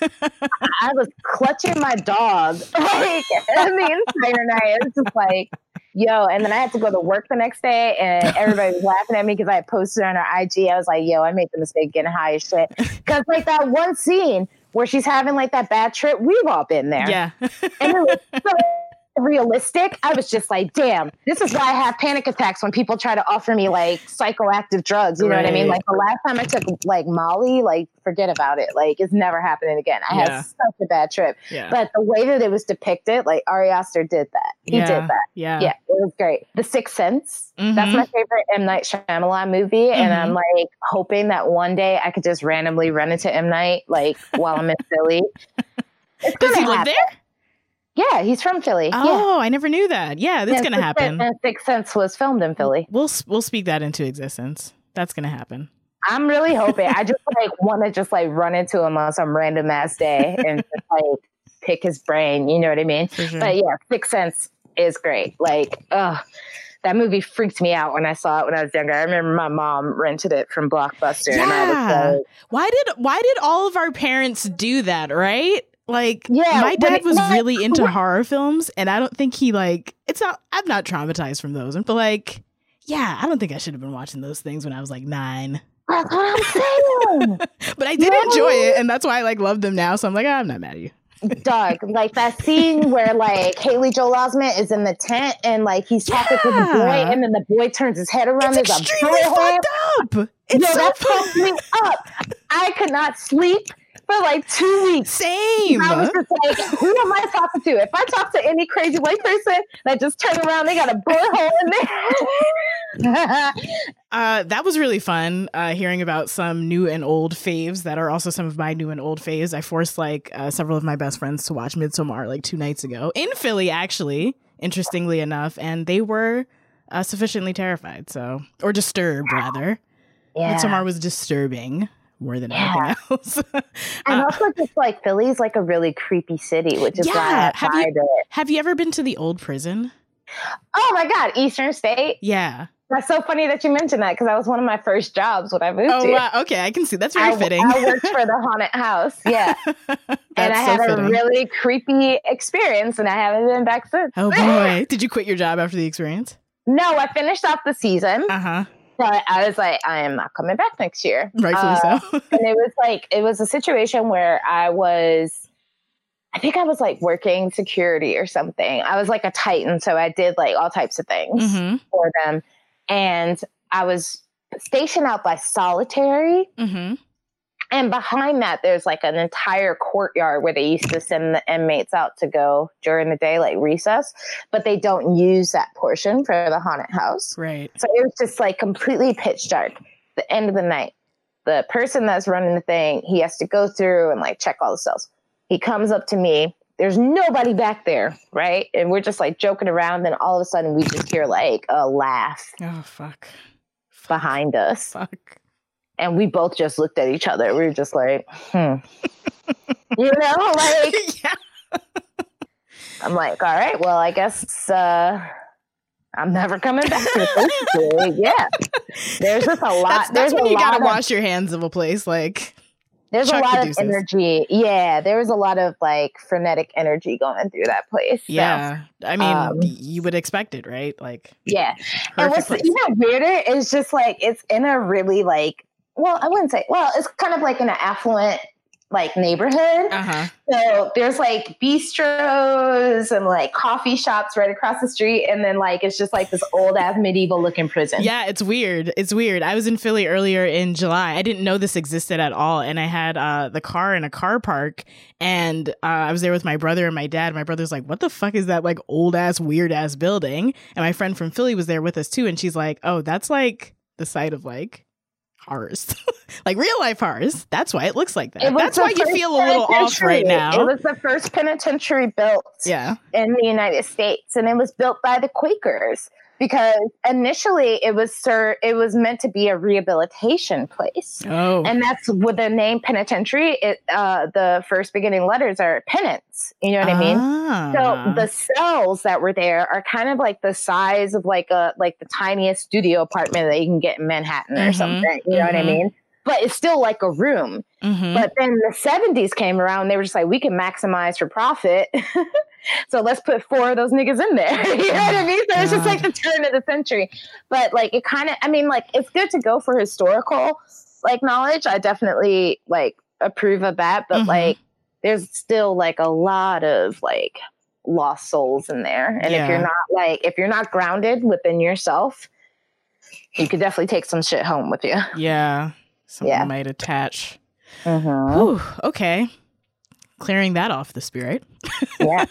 I was clutching my dog like the entire night. It was just like, yo, and then I had to go to work the next day, and everybody was laughing at me because I had posted on our IG. I was like, yo, I made the mistake of getting high as shit. Because like that one scene where she's having like that bad trip, we've all been there. Yeah. And it was so realistic. I was just like, damn, this is why I have panic attacks when people try to offer me like psychoactive drugs. You know what I mean? Like the last time I took like Molly, like forget about it. Like it's never happening again. I had such a bad trip. Yeah. But the way that it was depicted, like Ari Aster did that. He did that. Yeah. Yeah. It was great. The Sixth Sense. That's my favorite M. Night Shyamalan movie. And I'm like hoping that one day I could just randomly run into M. Night like while I'm in Philly. Does he live there? Yeah, he's from Philly. Oh, I never knew that. Yeah, that's going to happen. And Sixth Sense was filmed in Philly. We'll speak that into existence. That's going to happen. I'm really hoping. I just like want to just like run into him on some random ass day and just like pick his brain. You know what I mean? Sure. But yeah, Sixth Sense is great. Like, that movie freaked me out when I saw it when I was younger. I remember my mom rented it from Blockbuster. Yeah. And I was like, why did all of our parents do that, right? Like, yeah, my dad was really into horror films, and I don't think he I'm not traumatized from those. But like, yeah, I don't think I should have been watching those things when I was like 9. That's what I'm saying. But I did enjoy it, and that's why I like love them now. So I'm like, I'm not mad at you. Doug, like that scene where like Haley Joel Osment is in the tent and like he's talking to the boy, and then the boy turns his head around. It's extremely fucked up. It's so that fucked me up. I could not sleep for like 2 weeks. Same. I was just like, who am I talking to? If I talk to any crazy white person that just turn around, they got a bullet hole in there. That was really fun, hearing about some new and old faves that are also some of my new and old faves. I forced like several of my best friends to watch Midsommar like 2 nights ago in Philly, actually, interestingly enough, and they were sufficiently terrified, or disturbed rather. Yeah. Midsommar was disturbing more than anything else. And also just like Philly's like a really creepy city, which is why I tried it. Have you ever been to the old prison? Oh my God, Eastern State? Yeah. That's so funny that you mentioned that because that was one of my first jobs when I moved here. Oh, wow. Okay, I can see. That's very fitting. I worked for the haunted house. Yeah. And I had a really creepy experience and I haven't been back since. Oh, boy. Did you quit your job after the experience? No, I finished off the season. Uh-huh. But I was like, I am not coming back next year. Rightfully so. And it was a situation where I think I was like working security or something. I was like a Titan. So I did like all types of things for them. And I was stationed out by Solitary. Mm-hmm. And behind that, there's like an entire courtyard where they used to send the inmates out to go during the day, like recess. But they don't use that portion for the haunted house. Right. So it was just like completely pitch dark. The end of the night, the person that's running the thing, he has to go through and like check all the cells. He comes up to me. There's nobody back there, right? And we're just like joking around. Then all of a sudden we just hear like a laugh. Oh, fuck. Behind us. Fuck. And we both just looked at each other. We were just like, You know, like, yeah. I'm like, all right, well, I guess I'm never coming back to this. Yeah. There's just a lot. That's when you got to wash your hands of a place. Like, there's a lot of energy. Yeah. There was a lot of like frenetic energy going through that place. Yeah. So, I mean, you would expect it, right? Like, yeah. And what's even weirder is just like, it's in a really like, well, I wouldn't say, well, it's kind of like in an affluent like neighborhood. Uh-huh. So there's like bistros and like coffee shops right across the street. And then like, it's just like this old ass medieval looking prison. Yeah, it's weird. It's weird. I was in Philly earlier in July. I didn't know this existed at all. And I had the car in a car park and I was there with my brother and my dad. My brother's like, what the fuck is that like old ass, weird ass building? And my friend from Philly was there with us too. And she's like, oh, that's like the site of like horrors, like real life horrors. That's why it looks like that. That's why you feel a little off right now. It was the first penitentiary built in the United States, and it was built by the Quakers because initially it was meant to be a rehabilitation place. Oh, and that's with the name penitentiary. The first beginning letters are penance. You know what I mean? So the cells that were there are kind of like the size of like the tiniest studio apartment that you can get in Manhattan or something. You know what I mean? But it's still like a room. But then the 70s came around. They were just like, we can maximize for profit. So let's put 4 of those niggas in there. You know what I mean? So it's just like the turn of the century. But like, it kind of, I mean, like, it's good to go for historical like knowledge. I definitely like approve of that. But like, there's still like a lot of like lost souls in there. And if you're not grounded within yourself, you could definitely take some shit home with you. Yeah. Someone might attach. Ooh, okay. Clearing that off the spirit. Yeah.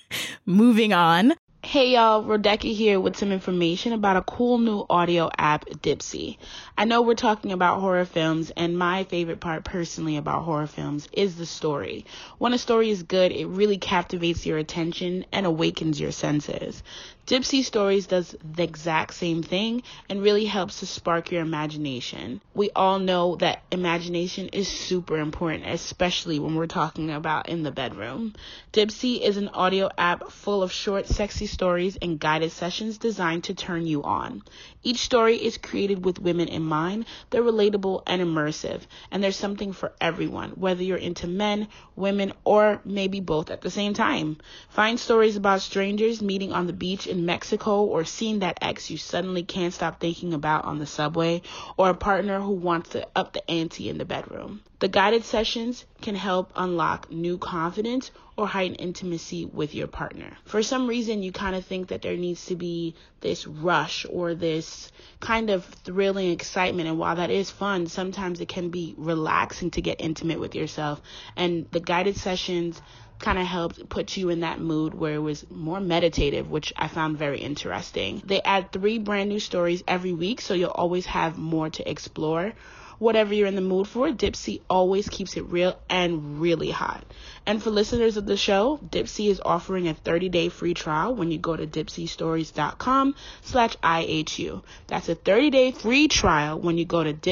Moving on. Hey y'all, Rodecki here with some information about a cool new audio app, Dipsea. I know we're talking about horror films, and my favorite part personally about horror films is the story. When a story is good, it really captivates your attention and awakens your senses. Dipsea Stories does the exact same thing and really helps to spark your imagination. We all know that imagination is super important, especially when we're talking about in the bedroom. Dipsea is an audio app full of short, sexy stories and guided sessions designed to turn you on. Each story is created with women in mind. They're relatable and immersive, and there's something for everyone, whether you're into men, women, or maybe both at the same time. Find stories about strangers meeting on the beach in Mexico, or seeing that ex you suddenly can't stop thinking about on the subway, or a partner who wants to up the ante in the bedroom. The guided sessions can help unlock new confidence or heighten intimacy with your partner. For some reason, you kind of think that there needs to be this rush or this kind of thrilling excitement. And while that is fun, sometimes it can be relaxing to get intimate with yourself. And the guided sessions kind of helped put you in that mood where it was more meditative, which I found very interesting. They add 3 brand new stories every week, so you'll always have more to explore. Whatever you're in the mood for, Dipsea always keeps it real and really hot. And for listeners of the show, Dipsea is offering a 30-day free trial when you go to dipseastories.com/IHU. That's a 30-day free trial when you go to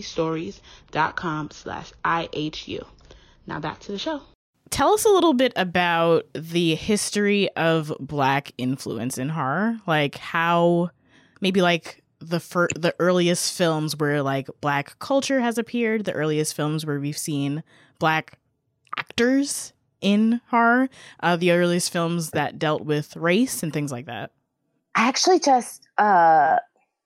dipseastories.com/IHU. Now back to the show. Tell us a little bit about the history of Black influence in horror, like how maybe like the earliest films where like Black culture has appeared, the earliest films where we've seen Black actors in horror, the earliest films that dealt with race and things like that. I actually just I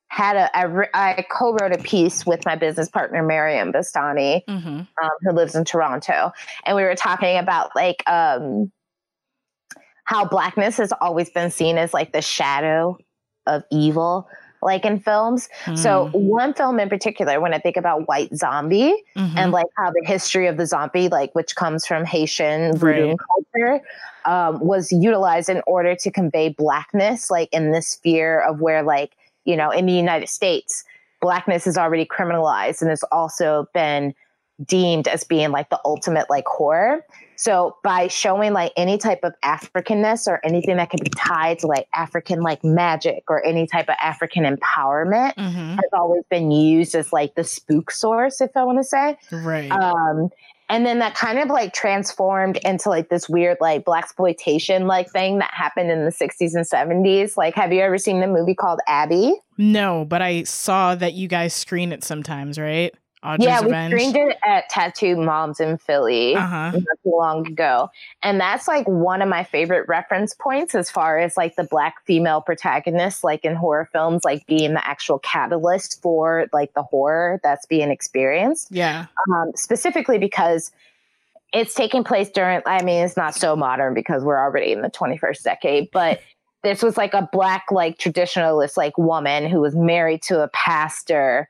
co-wrote a piece with my business partner, Miriam Bastani, who lives in Toronto. And we were talking about like how Blackness has always been seen as like the shadow of evil, like in films. So one film in particular, when I think about White Zombie and like how the history of the zombie, like which comes from Haitian voodoo culture, was utilized in order to convey Blackness, like in this sphere of where like, you know, in the United States, Blackness is already criminalized and has also been deemed as being like the ultimate like horror. So by showing like any type of Africanness or anything that can be tied to like African like magic or any type of African empowerment has always been used as like the spook source, if I want to say. Right. And then that kind of like transformed into like this weird like Blaxploitation like thing that happened in the 60s and 70s. Like, have you ever seen the movie called Abby? No, but I saw that you guys screen it sometimes, right? Audrey's Revenge. We screened it at Tattoo Moms in Philly not too long ago. And that's like one of my favorite reference points as far as like the Black female protagonist, like in horror films, like being the actual catalyst for like the horror that's being experienced. Yeah. Specifically because it's taking place during, I mean, it's not so modern because we're already in the 21st decade, but this was like a Black, like traditionalist, like woman who was married to a pastor,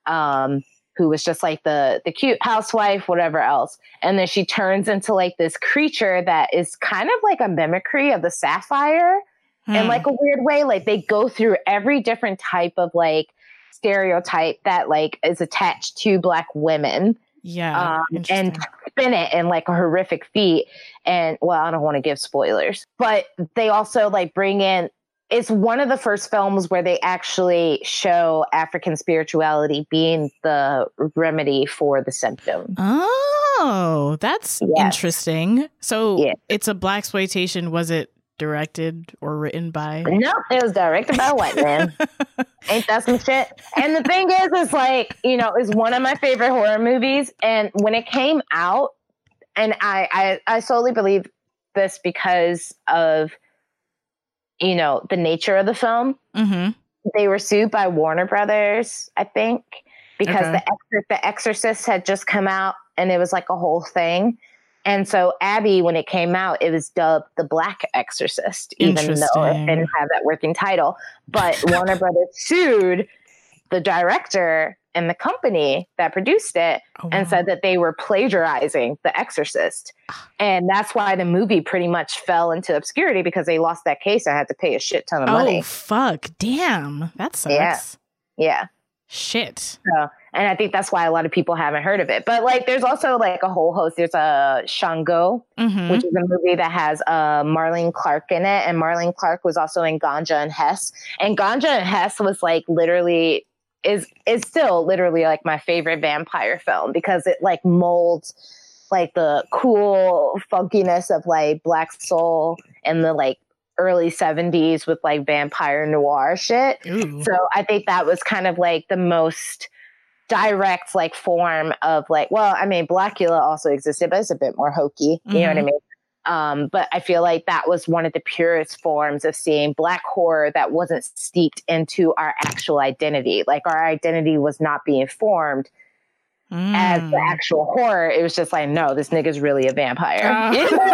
who was just like the cute housewife, whatever else. And then she turns into like this creature that is kind of like a mimicry of the Sapphire in like a weird way. Like they go through every different type of like stereotype that like is attached to Black women. Yeah. And spin it in like a horrific feat. And well, I don't want to give spoilers, but they also like bring in, it's one of the first films where they actually show African spirituality being the remedy for the symptom. Oh, that's interesting. So it's a Blaxploitation. Was it directed or written by? No, it was directed by a white man. Ain't that some shit? And the thing is like, you know, it's one of my favorite horror movies. And when it came out, and I solely believe this because of, you know, the nature of the film. They were sued by Warner Brothers, I think, because The Exorcist had just come out and it was like a whole thing. And so Abby, when it came out, it was dubbed The Black Exorcist, even though it didn't have that working title. But Warner Brothers sued the director and the company that produced it and said that they were plagiarizing The Exorcist. And that's why the movie pretty much fell into obscurity because they lost that case and had to pay a shit ton of money. Oh, fuck. Damn. That sucks. Yeah. Shit. So, and I think that's why a lot of people haven't heard of it. But like, there's also like a whole host. There's a Shango, which is a movie that has Marlene Clark in it, and Marlene Clark was also in Ganja and Hess. And Ganja and Hess was like literally is still literally like my favorite vampire film, because it like molds like the cool funkiness of like Black Soul and the like early 70s with like vampire noir shit. Ooh. So I think that was kind of like the most direct like form of like, well, I mean, Blackula also existed, but it's a bit more hokey. You know what I mean? But I feel like that was one of the purest forms of seeing Black horror that wasn't steeped into our actual identity. Like our identity was not being formed as the actual horror. It was just like, no, this nigga's really a vampire.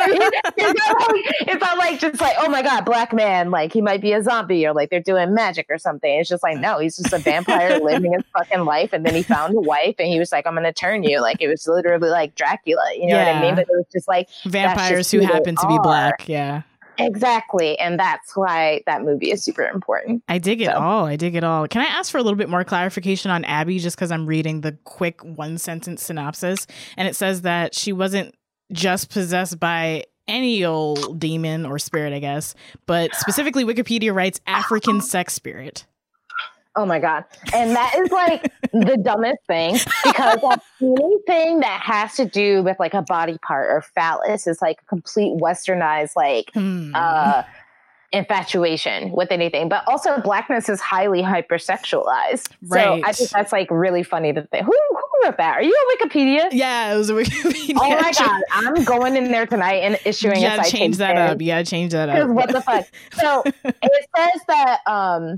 It's not like just like, oh my God, Black man, like he might be a zombie, or like they're doing magic or something. It's just like, no, he's just a vampire living his fucking life, and then he found a wife and he was like, I'm gonna turn you. Like it was literally like Dracula, you know what I mean? But it was just like vampires who happen to be Black. Yeah. Exactly. And that's why that movie is super important. I dig it all. I dig it all. Can I ask for a little bit more clarification on Abby, just because I'm reading the quick 1-sentence synopsis, and it says that she wasn't just possessed by any old demon or spirit, I guess, but specifically Wikipedia writes African sex spirit. Oh my God. And that is like the dumbest thing, because anything that has to do with like a body part or phallus is like a complete westernized like infatuation with anything. But also Blackness is highly hypersexualized. Right. So I think that's like really funny to think. Who wrote that? Are you on Wikipedia? Yeah, it was a Wikipedia. Oh my God. I'm going in there tonight and issuing a citation. Change that up. Yeah, change that up. What the fuck? So it says that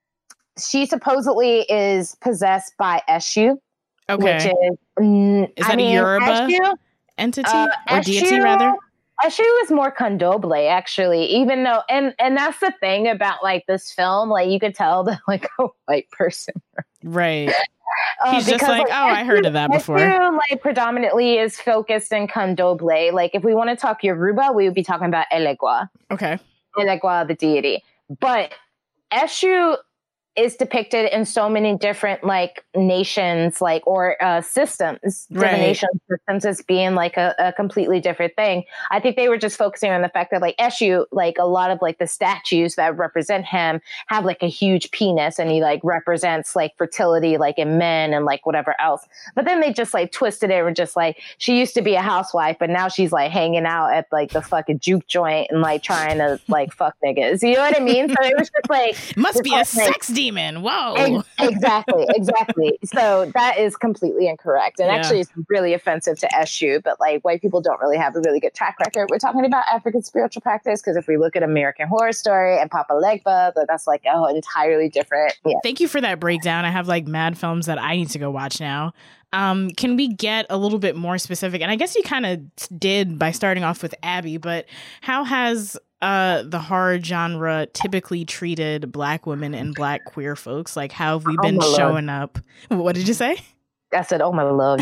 she supposedly is possessed by Eshu. Okay. Which is that a Yoruba Eshu, entity or deity rather? Eshu is more Condoble, actually, even though, and that's the thing about like this film, like you could tll that like a white person. Right. He's just like, oh, I heard of that before. Eshu, like predominantly is focused in Condoble. Like if we want to talk Yoruba, we would be talking about Elegua. Okay. Elegua, the deity. But Eshu is depicted in so many different like nations, like or systems, divination systems, as being like a completely different thing. I think they were just focusing on the fact that like Eshu, like a lot of like the statues that represent him have like a huge penis, and he like represents like fertility, like in men and like whatever else. But then they just like twisted it and were just like, she used to be a housewife, but now she's like hanging out at like the fucking juke joint and like trying to like fuck niggas. You know what I mean? So it was just like, must be a sex demon. Whoa. Exactly. So that is completely incorrect. And actually it's really offensive to Eshu, but like white people don't really have a really good track record. We're talking about African spiritual practice, because if we look at American Horror Story and Papa Legba, that's like entirely different. Yeah. Thank you for that breakdown. I have like mad films that I need to go watch now. Can we get a little bit more specific? And I guess you kind of did by starting off with Abby, but how has the horror genre typically treated Black women and Black queer folks? Like, how have we been showing up? What did you say? I said, oh my lord.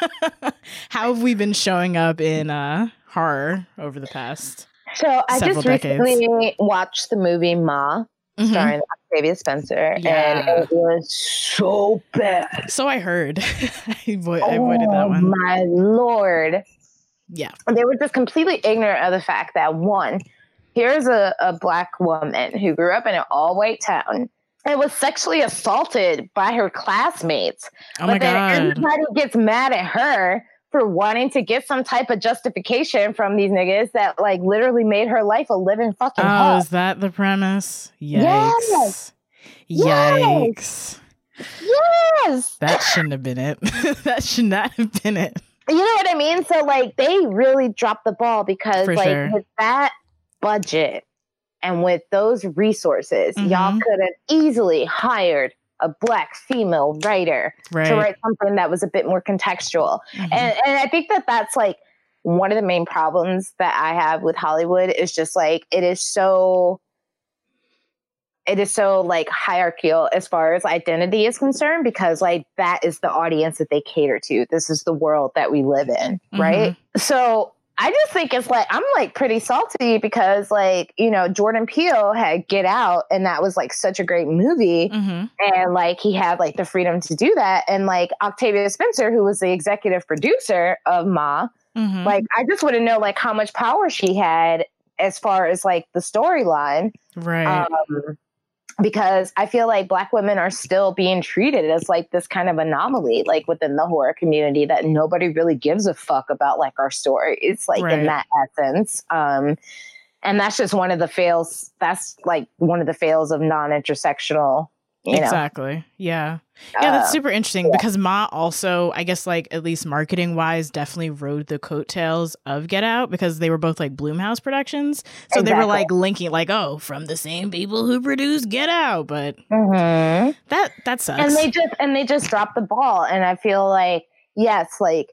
How have we been showing up in horror over the past So I just recently watched the movie Ma, starring Octavia Spencer, and it was so bad. So I heard. I avoided that one. My lord. Yeah. They were just completely ignorant of the fact that, one, here's a Black woman who grew up in an all-white town and was sexually assaulted by her classmates. Oh my God. Everybody gets mad at her for wanting to get some type of justification from these niggas that like literally made her life a living fucking hell. Is that the premise? Yikes. Yikes. Yes. That shouldn't have been it. That should not have been it. You know what I mean? So like they really dropped the ball, because with that budget and with those resources, y'all could have easily hired a Black female writer to write something that was a bit more contextual. And I think that that's like one of the main problems that I have with Hollywood, is just like, it is so like hierarchical as far as identity is concerned, because like that is the audience that they cater to. This is the world that we live in. Right. So I just think it's like, I'm like pretty salty because like, you know, Jordan Peele had Get Out and that was like such a great movie. Mm-hmm. And like he had like the freedom to do that. And like Octavia Spencer, who was the executive producer of Ma, Mm-hmm. like I just want to know like how much power she had as far as like the storyline. Right. Because I feel like Black women are still being treated as like this kind of anomaly, like within the horror community, that nobody really gives a fuck about like our stories, like Right. in that essence. And that's just one of the fails. That's like one of the fails of non-intersectional, you know. Exactly. Yeah. Yeah, that's super interesting because Ma also, I guess, like at least marketing wise, definitely rode the coattails of Get Out because they were both like Blumhouse productions. So they were like linking like, oh, from the same people who produced Get Out. But that sucks. And they just dropped the ball. And I feel like, yes, like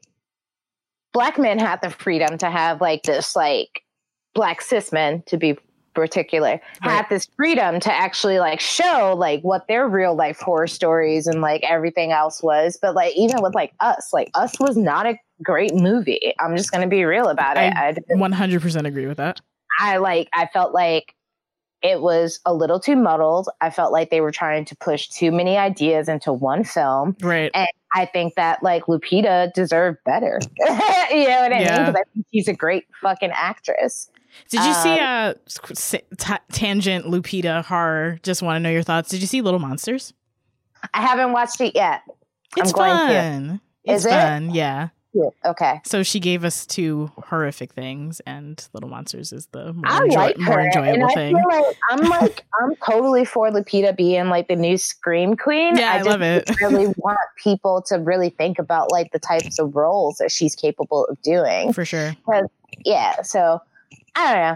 Black men had the freedom to have like this, like Black cis men, to be particular, had this freedom to actually like show like what their real life horror stories and like everything else was. But like even with like Us was not a great movie. I'm just gonna be real about it. I 100% agree with that. I felt like it was a little too muddled. I felt like they were trying to push too many ideas into one film. Right. And I think that like Lupita deserved better. You know what I mean? Because I think she's a great fucking actress. Did you see tangent Lupita horror? Just want to know your thoughts. Did you see Little Monsters? I haven't watched it yet. It's fun. It's fun. Yeah. Okay. So she gave us 2 horrific things, and Little Monsters is the more and enjoyable thing. I feel like I'm totally for Lupita being like the new Scream Queen. Yeah, I love it. Really want people to really think about like the types of roles that she's capable of doing. For sure. Yeah. So I don't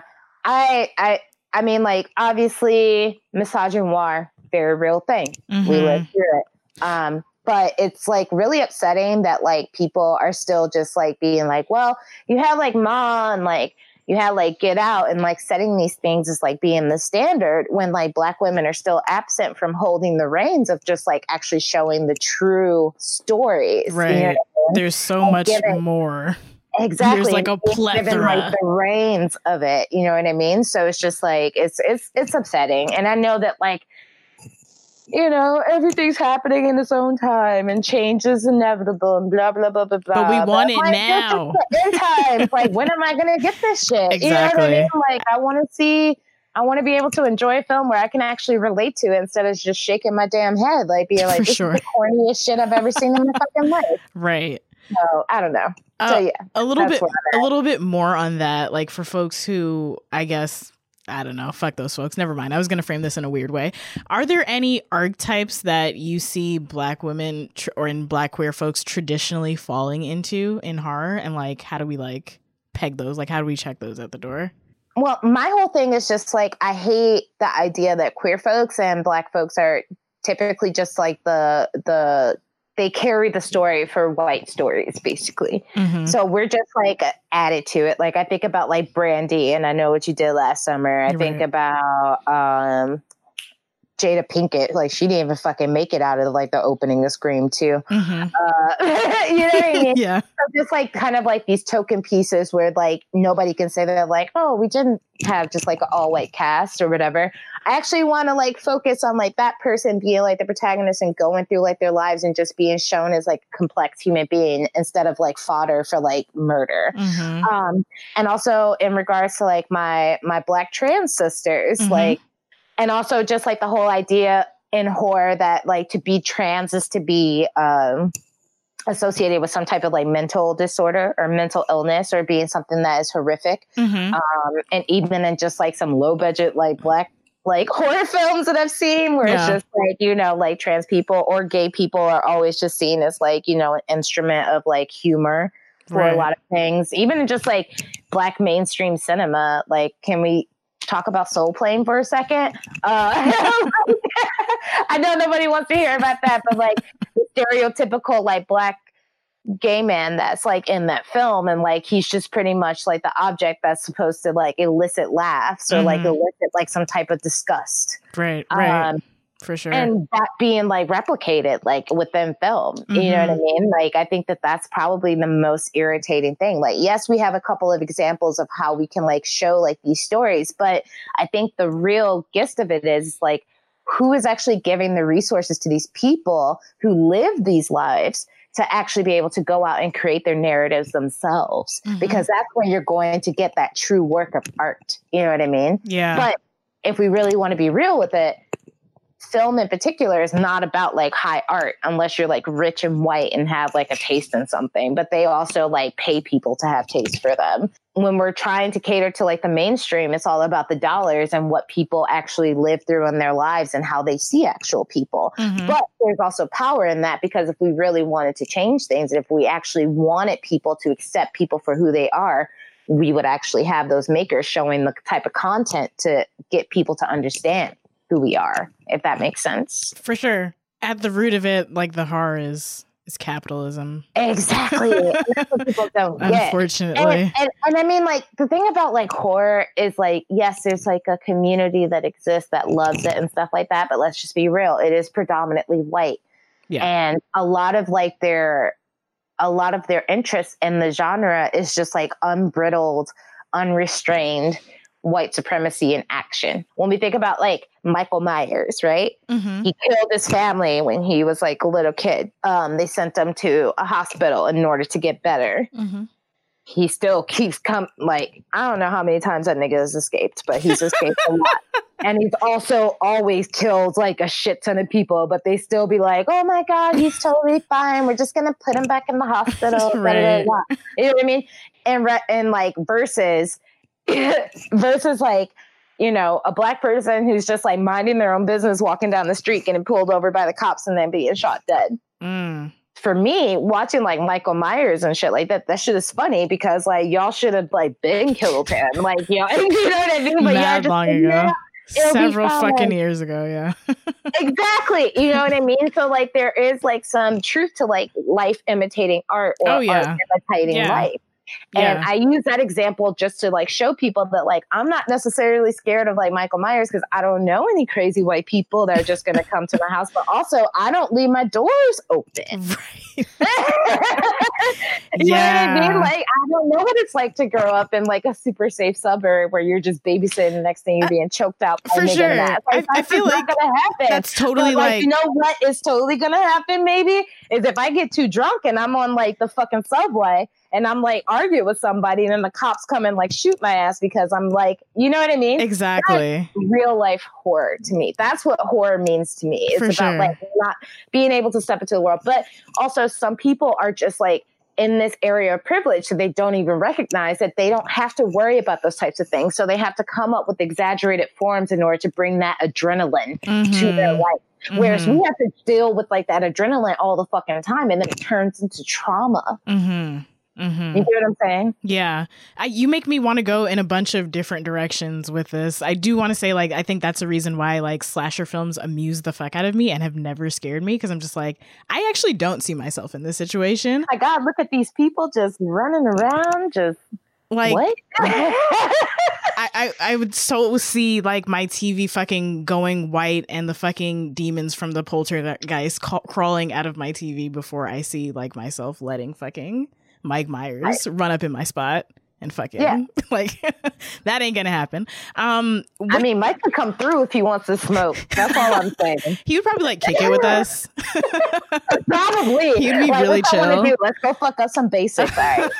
know. I mean, like obviously, misogynoir, very real thing. Mm-hmm. We live through it. But it's like really upsetting that like people are still just like being like, well, you have like Ma and like you have like Get Out and like setting these things as like being the standard when like Black women are still absent from holding the reins of just like actually showing the true stories. Right. You know what I mean? There's so much more. Exactly. There's like a plethora. Given, like, the reins of it. You know what I mean? So it's just like, it's upsetting. And I know that like, you know, everything's happening in its own time and change is inevitable and blah, blah, blah, blah, blah. But we want it now. In time. Like, when am I going to get this shit? Exactly. You know what I mean? Like, I want to be able to enjoy a film where I can actually relate to it instead of just shaking my damn head. Like, being like, this is the corniest shit I've ever seen in my fucking life. Right. So, I don't know. So, yeah. A little bit more on that, like for folks who, I guess, I don't know. Fuck those folks. Never mind. I was going to frame this in a weird way. Are there any archetypes that you see Black women or in Black queer folks traditionally falling into in horror? And like, how do we like peg those? Like, how do we check those at the door? Well, my whole thing is just like, I hate the idea that queer folks and Black folks are typically just like they carry the story for white stories, basically. Mm-hmm. So we're just like added to it. Like I think about like Brandy and I Know What You Did Last Summer. I think about Jada Pinkett. Like she didn't even fucking make it out of like the opening of Scream 2. Mm-hmm. You know what I mean? Yeah. So just like kind of like these token pieces where like nobody can say that like, oh, we didn't have just like an all white cast or whatever. I actually want to like focus on like that person being like the protagonist and going through like their lives and just being shown as like a complex human being instead of like fodder for like murder. Mm-hmm. And also in regards to like my Black trans sisters, mm-hmm. like, and also just like the whole idea in horror that like to be trans is to be associated with some type of like mental disorder or mental illness or being something that is horrific. Mm-hmm. And even in just like some low budget like Black like horror films that I've seen where it's just like, you know, like trans people or gay people are always just seen as like, you know, an instrument of like humor for a lot of things. Even in just like Black mainstream cinema, like can we talk about Soul Plane for a second? I know nobody wants to hear about that, but like the stereotypical like Black gay man that's like in that film and like he's just pretty much like the object that's supposed to like elicit laughs or like elicit like some type of disgust. Right. For sure. And that being like replicated like within film, you know what I mean? Like, I think that that's probably the most irritating thing. Like, yes, we have a couple of examples of how we can like show like these stories, but I think the real gist of it is like, who is actually giving the resources to these people who live these lives to actually be able to go out and create their narratives themselves? Because that's when you're going to get that true work of art. You know what I mean? Yeah. But if we really want to be real with it, film in particular is not about like high art unless you're like rich and white and have like a taste in something, but they also like pay people to have taste for them. When we're trying to cater to like the mainstream, it's all about the dollars and what people actually live through in their lives and how they see actual people. But there's also power in that, because if we really wanted to change things, if we actually wanted people to accept people for who they are, we would actually have those makers showing the type of content to get people to understand who we are, if that makes sense. For sure. At the root of it, like the horror is capitalism. Exactly. That's what people don't get. Unfortunately. And I mean, like, the thing about like horror is like, yes, there's like a community that exists that loves it and stuff like that, but let's just be real. It is predominantly white. Yeah. And a lot of their interest in the genre is just like unbridled, unrestrained white supremacy in action. When we think about like Michael Myers, right? He killed his family when he was like a little kid. They sent him to a hospital in order to get better. He still keeps like, I don't know how many times that nigga has escaped, but he's escaped a lot. And he's also always killed like a shit ton of people, but they still be like, oh my God, he's totally fine. We're just going to put him back in the hospital. Right. Blah, blah, blah. You know what I mean? And like versus like, you know, a black person who's just like minding their own business, walking down the street, getting pulled over by the cops and then being shot dead. For me, watching like Michael Myers and shit like that shit is funny, because like y'all should have like been killed him. Like, you know what I mean? But mad long ago. Yeah, several fucking years ago. Yeah. Exactly. You know what I mean? So like there is like some truth to like life imitating art, or art imitating life. And I use that example just to like show people that like, I'm not necessarily scared of like Michael Myers, because I don't know any crazy white people that are just going to come to my house. But also I don't leave my doors open. Right. You know what I mean? Like, I don't know what it's like to grow up in like a super safe suburb where you're just babysitting, the next thing you're being choked out by for sure. Like, I feel like gonna happen. That's totally but, like, you know what is totally gonna happen maybe is if I get too drunk and I'm on like the fucking subway and I'm like arguing with somebody and then the cops come and like shoot my ass because I'm like, you know what I mean? Exactly. That's real life horror to me. That's what horror means to me. It's about like not being able to step into the world. But also some people are just like in this area of privilege, so they don't even recognize that they don't have to worry about those types of things. So they have to come up with exaggerated forms in order to bring that adrenaline to their life. Whereas we have to deal with like that adrenaline all the fucking time, and then it turns into trauma. You get what I'm saying? Yeah. You make me want to go in a bunch of different directions with this. I do want to say, like, I think that's the reason why, like, slasher films amuse the fuck out of me and have never scared me, because I'm just like, I actually don't see myself in this situation. My God, look at these people just running around, just... Like, what? I would so see like my TV fucking going white and the fucking demons from the poltergeist crawling out of my TV before I see like myself letting fucking Mike Myers run up in my spot and fucking like that ain't gonna happen. I mean, Mike could come through if he wants to smoke. That's all I'm saying. He would probably like kick it with us. Probably. He'd be really chill. Let's go fuck up some basics. The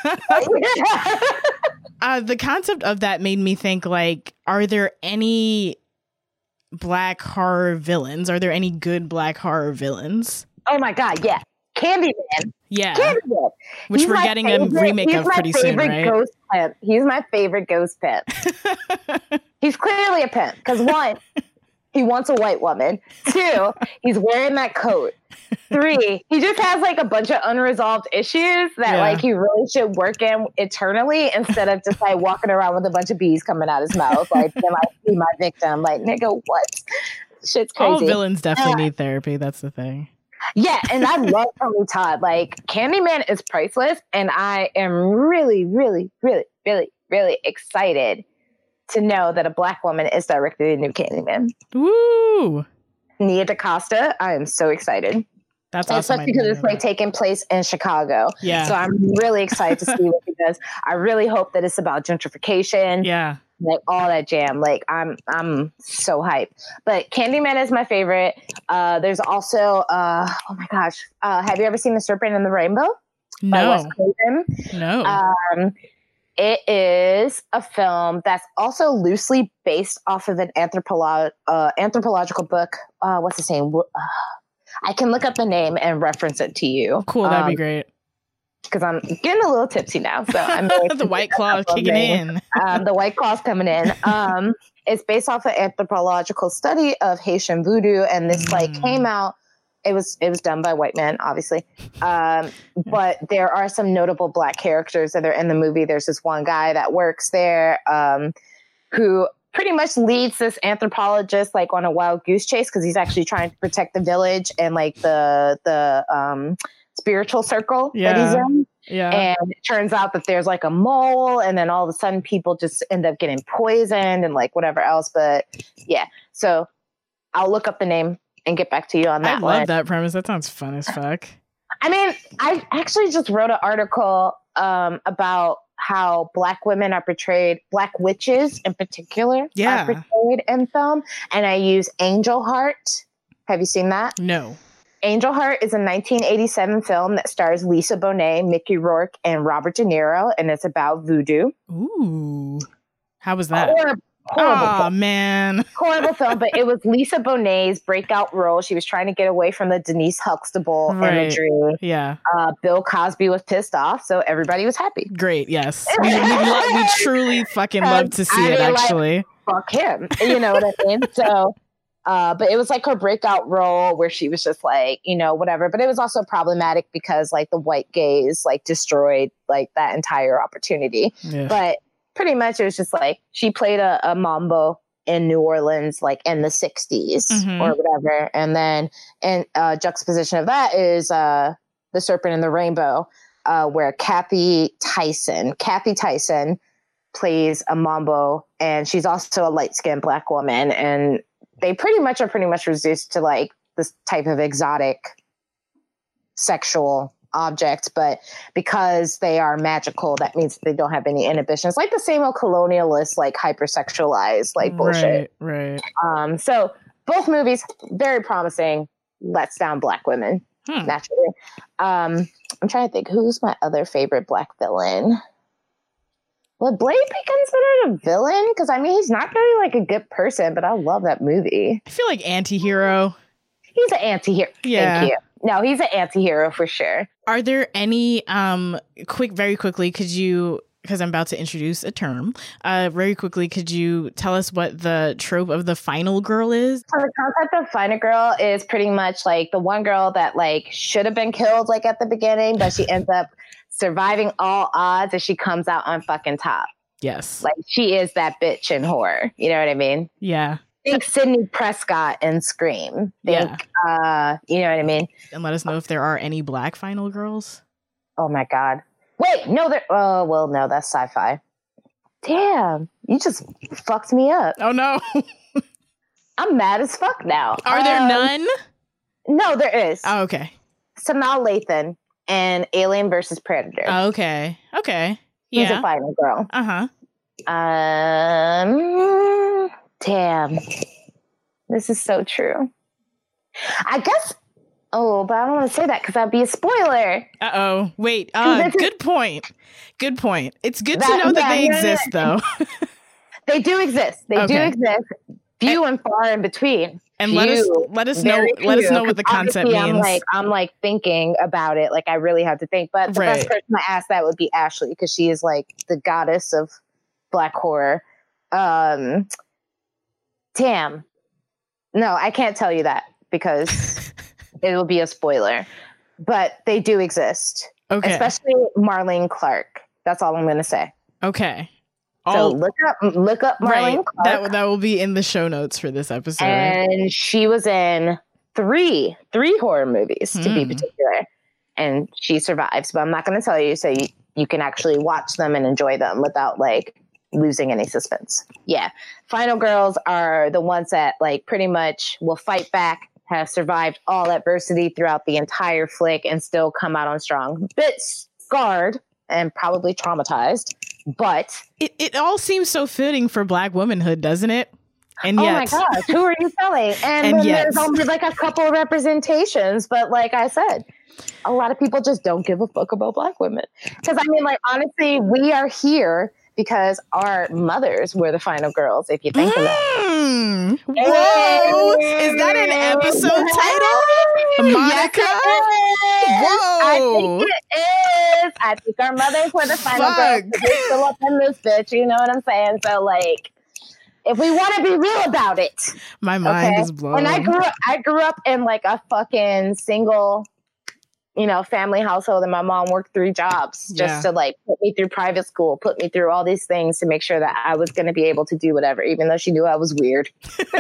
concept of that made me think, like, are there any black horror villains? Are there any good black horror villains? Oh my God, yeah. Candyman. Yeah. Candyman. Which we're getting a remake of pretty soon, right? Ghost pimp. He's my favorite ghost pimp. He's clearly a pimp, because 1, he wants a white woman. 2, he's wearing that coat. 3, he just has like a bunch of unresolved issues that like he really should work in eternally, instead of just like walking around with a bunch of bees coming out his mouth. Like, am I be my victim? Like, nigga, what? Shit's crazy. All villains definitely need therapy. That's the thing. Yeah, and I love Tony Todd. Like, Candyman is priceless, and I am really, really, really, really, really excited to know that a black woman is directing a new Candyman. Woo! Nia DaCosta. I am so excited. That's awesome. Especially because it's like taking place in Chicago. Yeah. So I'm really excited to see what he does. I really hope that it's about gentrification. Yeah. Like all that jam. Like I'm so hyped. But Candyman is my favorite. There's also oh my gosh. Have you ever seen The Serpent and the Rainbow? By No. Wes Craven? No. It is a film that's also loosely based off of an anthropological book. What's the name? I can look up the name and reference it to you. Cool, that'd be great. Because I'm getting a little tipsy now, so I'm really the White Claw kicking in. The White Claw's coming in. It's based off an anthropological study of Haitian voodoo, and this came out. It was done by white men, obviously, but there are some notable Black characters that are in the movie. There's this one guy that works there who pretty much leads this anthropologist like on a wild goose chase because he's actually trying to protect the village and like the spiritual circle that he's in. Yeah. And it turns out that there's like a mole, and then all of a sudden people just end up getting poisoned and like whatever else. But yeah, so I'll look up the name and get back to you on that. I love that premise. That sounds fun as fuck. I mean, I actually just wrote an article about how Black women are portrayed, Black witches in particular, are portrayed in film. And I use Angel Heart. Have you seen that? No. Angel Heart is a 1987 film that stars Lisa Bonet, Mickey Rourke, and Robert De Niro, and it's about voodoo. Ooh. How was that? Horrible man. Horrible film, but it was Lisa Bonet's breakout role. She was trying to get away from the Denise Huxtable imagery. Yeah. Bill Cosby was pissed off, so everybody was happy. Great, yes. We truly fucking love to see it, actually. Fuck him. You know what I mean? So, but it was like her breakout role where she was just like, you know, whatever. But it was also problematic because like the white gaze like destroyed like that entire opportunity. Yeah. But pretty much it was just like she played a mambo in New Orleans like in the 60s or whatever. And then in juxtaposition of that is The Serpent and the Rainbow, where Kathy Tyson plays a mambo, and she's also a light-skinned Black woman, and they pretty much reduced to like this type of exotic sexual object, but because they are magical, that means they don't have any inhibitions. Like the same old colonialist, like hypersexualized, like bullshit. Right. So both movies very promising. Lets down Black women naturally. I'm trying to think who's my other favorite Black villain. Would Blade be considered a villain? Because I mean, he's not really like a good person, but I love that movie. I feel like anti-hero. He's an anti-hero. Yeah. Thank you. No, he's an anti-hero for sure. Are there any very quickly, could you, because I'm about to introduce a term, very quickly, could you tell us what the trope of the final girl is? So the concept of final girl is pretty much like the one girl that like should have been killed like at the beginning, but she ends up surviving all odds and she comes out on fucking top. Yes. Like she is that bitch in horror. You know what I mean? Yeah. Think Sidney Prescott in Scream. You know what I mean? And let us know if there are any Black final girls. Oh my God. Wait, no, no, that's sci-fi. Damn, you just fucked me up. Oh no. I'm mad as fuck now. Are there none? No, there is. Oh, okay. Sanaa Lathan and Alien versus Predator. Oh, okay. Yeah. She's a final girl. Damn. This is so true. I guess. Oh, but I don't want to say that because that'd be a spoiler. Uh-oh. Wait. Good point. It's good to know that they exist, though. They do exist. They do exist. Few and far in between. And let us know what the concept means. I'm like thinking about it. Like I really have to think. But the best person to ask that would be Ashley because she is like the goddess of Black horror. Damn. No, I can't tell you that because it will be a spoiler. But they do exist. Okay. Especially Marlene Clark. That's all I'm going to say. Okay. So look up Marlene Clark. That will be in the show notes for this episode. And she was in three horror movies to be particular. And she survives. But I'm not going to tell you so you can actually watch them and enjoy them without like losing any suspense. Yeah. Final girls are the ones that like pretty much will fight back, have survived all adversity throughout the entire flick and still come out on strong. Bit scarred and probably traumatized, but it all seems so fitting for Black womanhood, doesn't it? And oh yet, my gosh, who are you telling? And then there's only like a couple of representations, but like I said, a lot of people just don't give a fuck about Black women. Because I mean, like honestly, we are here because our mothers were the final girls, if you think of that. Whoa! Is that an episode title? Monica? Yes, Whoa! I think it is. I think our mothers were the final girls. We're still up in this bitch, you know what I'm saying? So like, if we want to be real about it. My mind is blown. And I grew up in like a fucking single, you know, family household, and my mom worked 3 jobs just to like put me through private school, put me through all these things to make sure that I was going to be able to do whatever, even though she knew I was weird.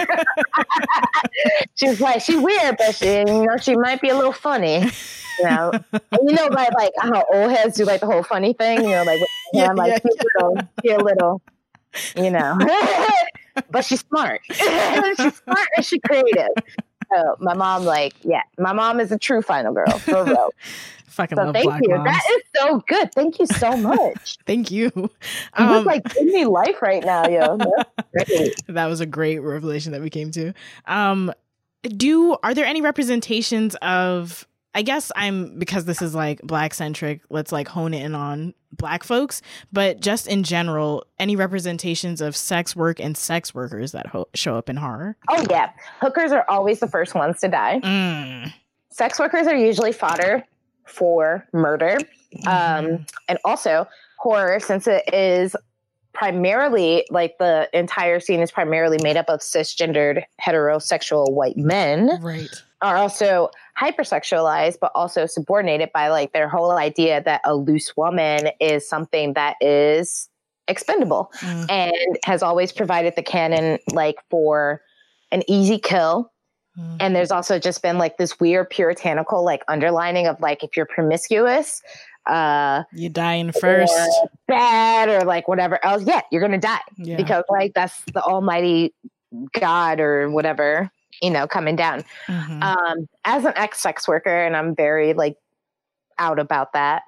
She was like, she's weird, but she might be a little funny, you know. And you know, like how old heads do like the whole funny thing, you know, like she's a little, you know. But she's smart. She's smart and she's creative. So my mom, my mom is a true final girl for real. Fucking love Black moms. That is so good. Thank you so much. Thank you. You just like give me life right now, yo. That was a great revelation that we came to. Are there any representations of? I guess because this is like Black centric, let's like hone in on Black folks, but just in general, any representations of sex work and sex workers that show up in horror? Oh yeah. Hookers are always the first ones to die. Sex workers are usually fodder for murder. And also horror, since it is primarily like the entire scene is primarily made up of cisgendered heterosexual white men. Right. Are also hypersexualized, but also subordinated by like their whole idea that a loose woman is something that is expendable and has always provided the canon like for an easy kill. And there's also just been like this weird puritanical like underlining of like if you're promiscuous, you dying first, or bad or like whatever else, you're gonna die because like that's the almighty God or whatever, you know, coming down. As an ex-sex worker, and I'm very like out about that,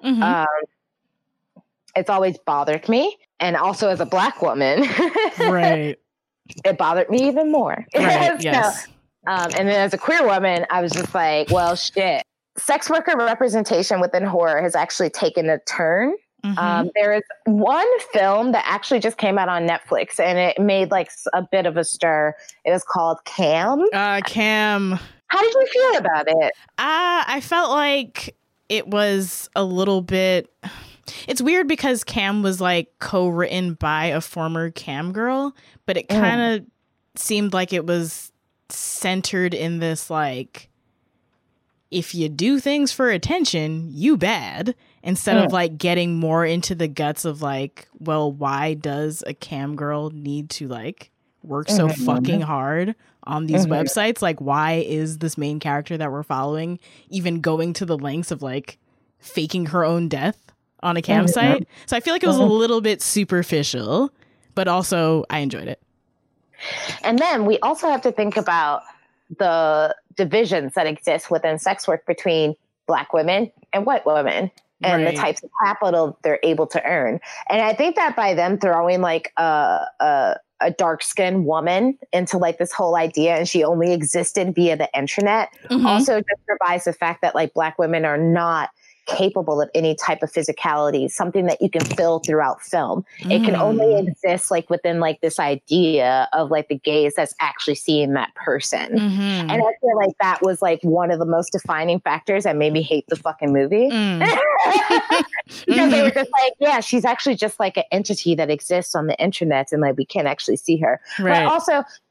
it's always bothered me. And also as a Black woman, right, it bothered me even more. Right, yes. And then as a queer woman, I was just like, well, shit. Sex worker representation within horror has actually taken a turn. There is one film that actually just came out on Netflix and it made like a bit of a stir. It was called Cam. Cam. How did you feel about it? I felt like it was a little bit... It's weird because Cam was like co-written by a former Cam girl, but it kind of seemed like it was centered in this like, if you do things for attention, you bad. Instead of like getting more into the guts of like, well, why does a cam girl need to like work so fucking hard on these websites? Like, why is this main character that we're following even going to the lengths of like faking her own death on a campsite? So I feel like it was a little bit superficial, but also I enjoyed it. And then we also have to think about the divisions that exist within sex work between Black women and white women. And the types of capital they're able to earn. And I think that by them throwing like a dark-skinned woman into like this whole idea and she only existed via the internet also just provides the fact that like Black women are not capable of any type of physicality, something that you can feel throughout film. It can only exist like within like this idea of like the gaze that's actually seeing that person. And I feel like that was like one of the most defining factors that made me hate the fucking movie. Because they were just like, she's actually just like an entity that exists on the internet and like we can't actually see her. But also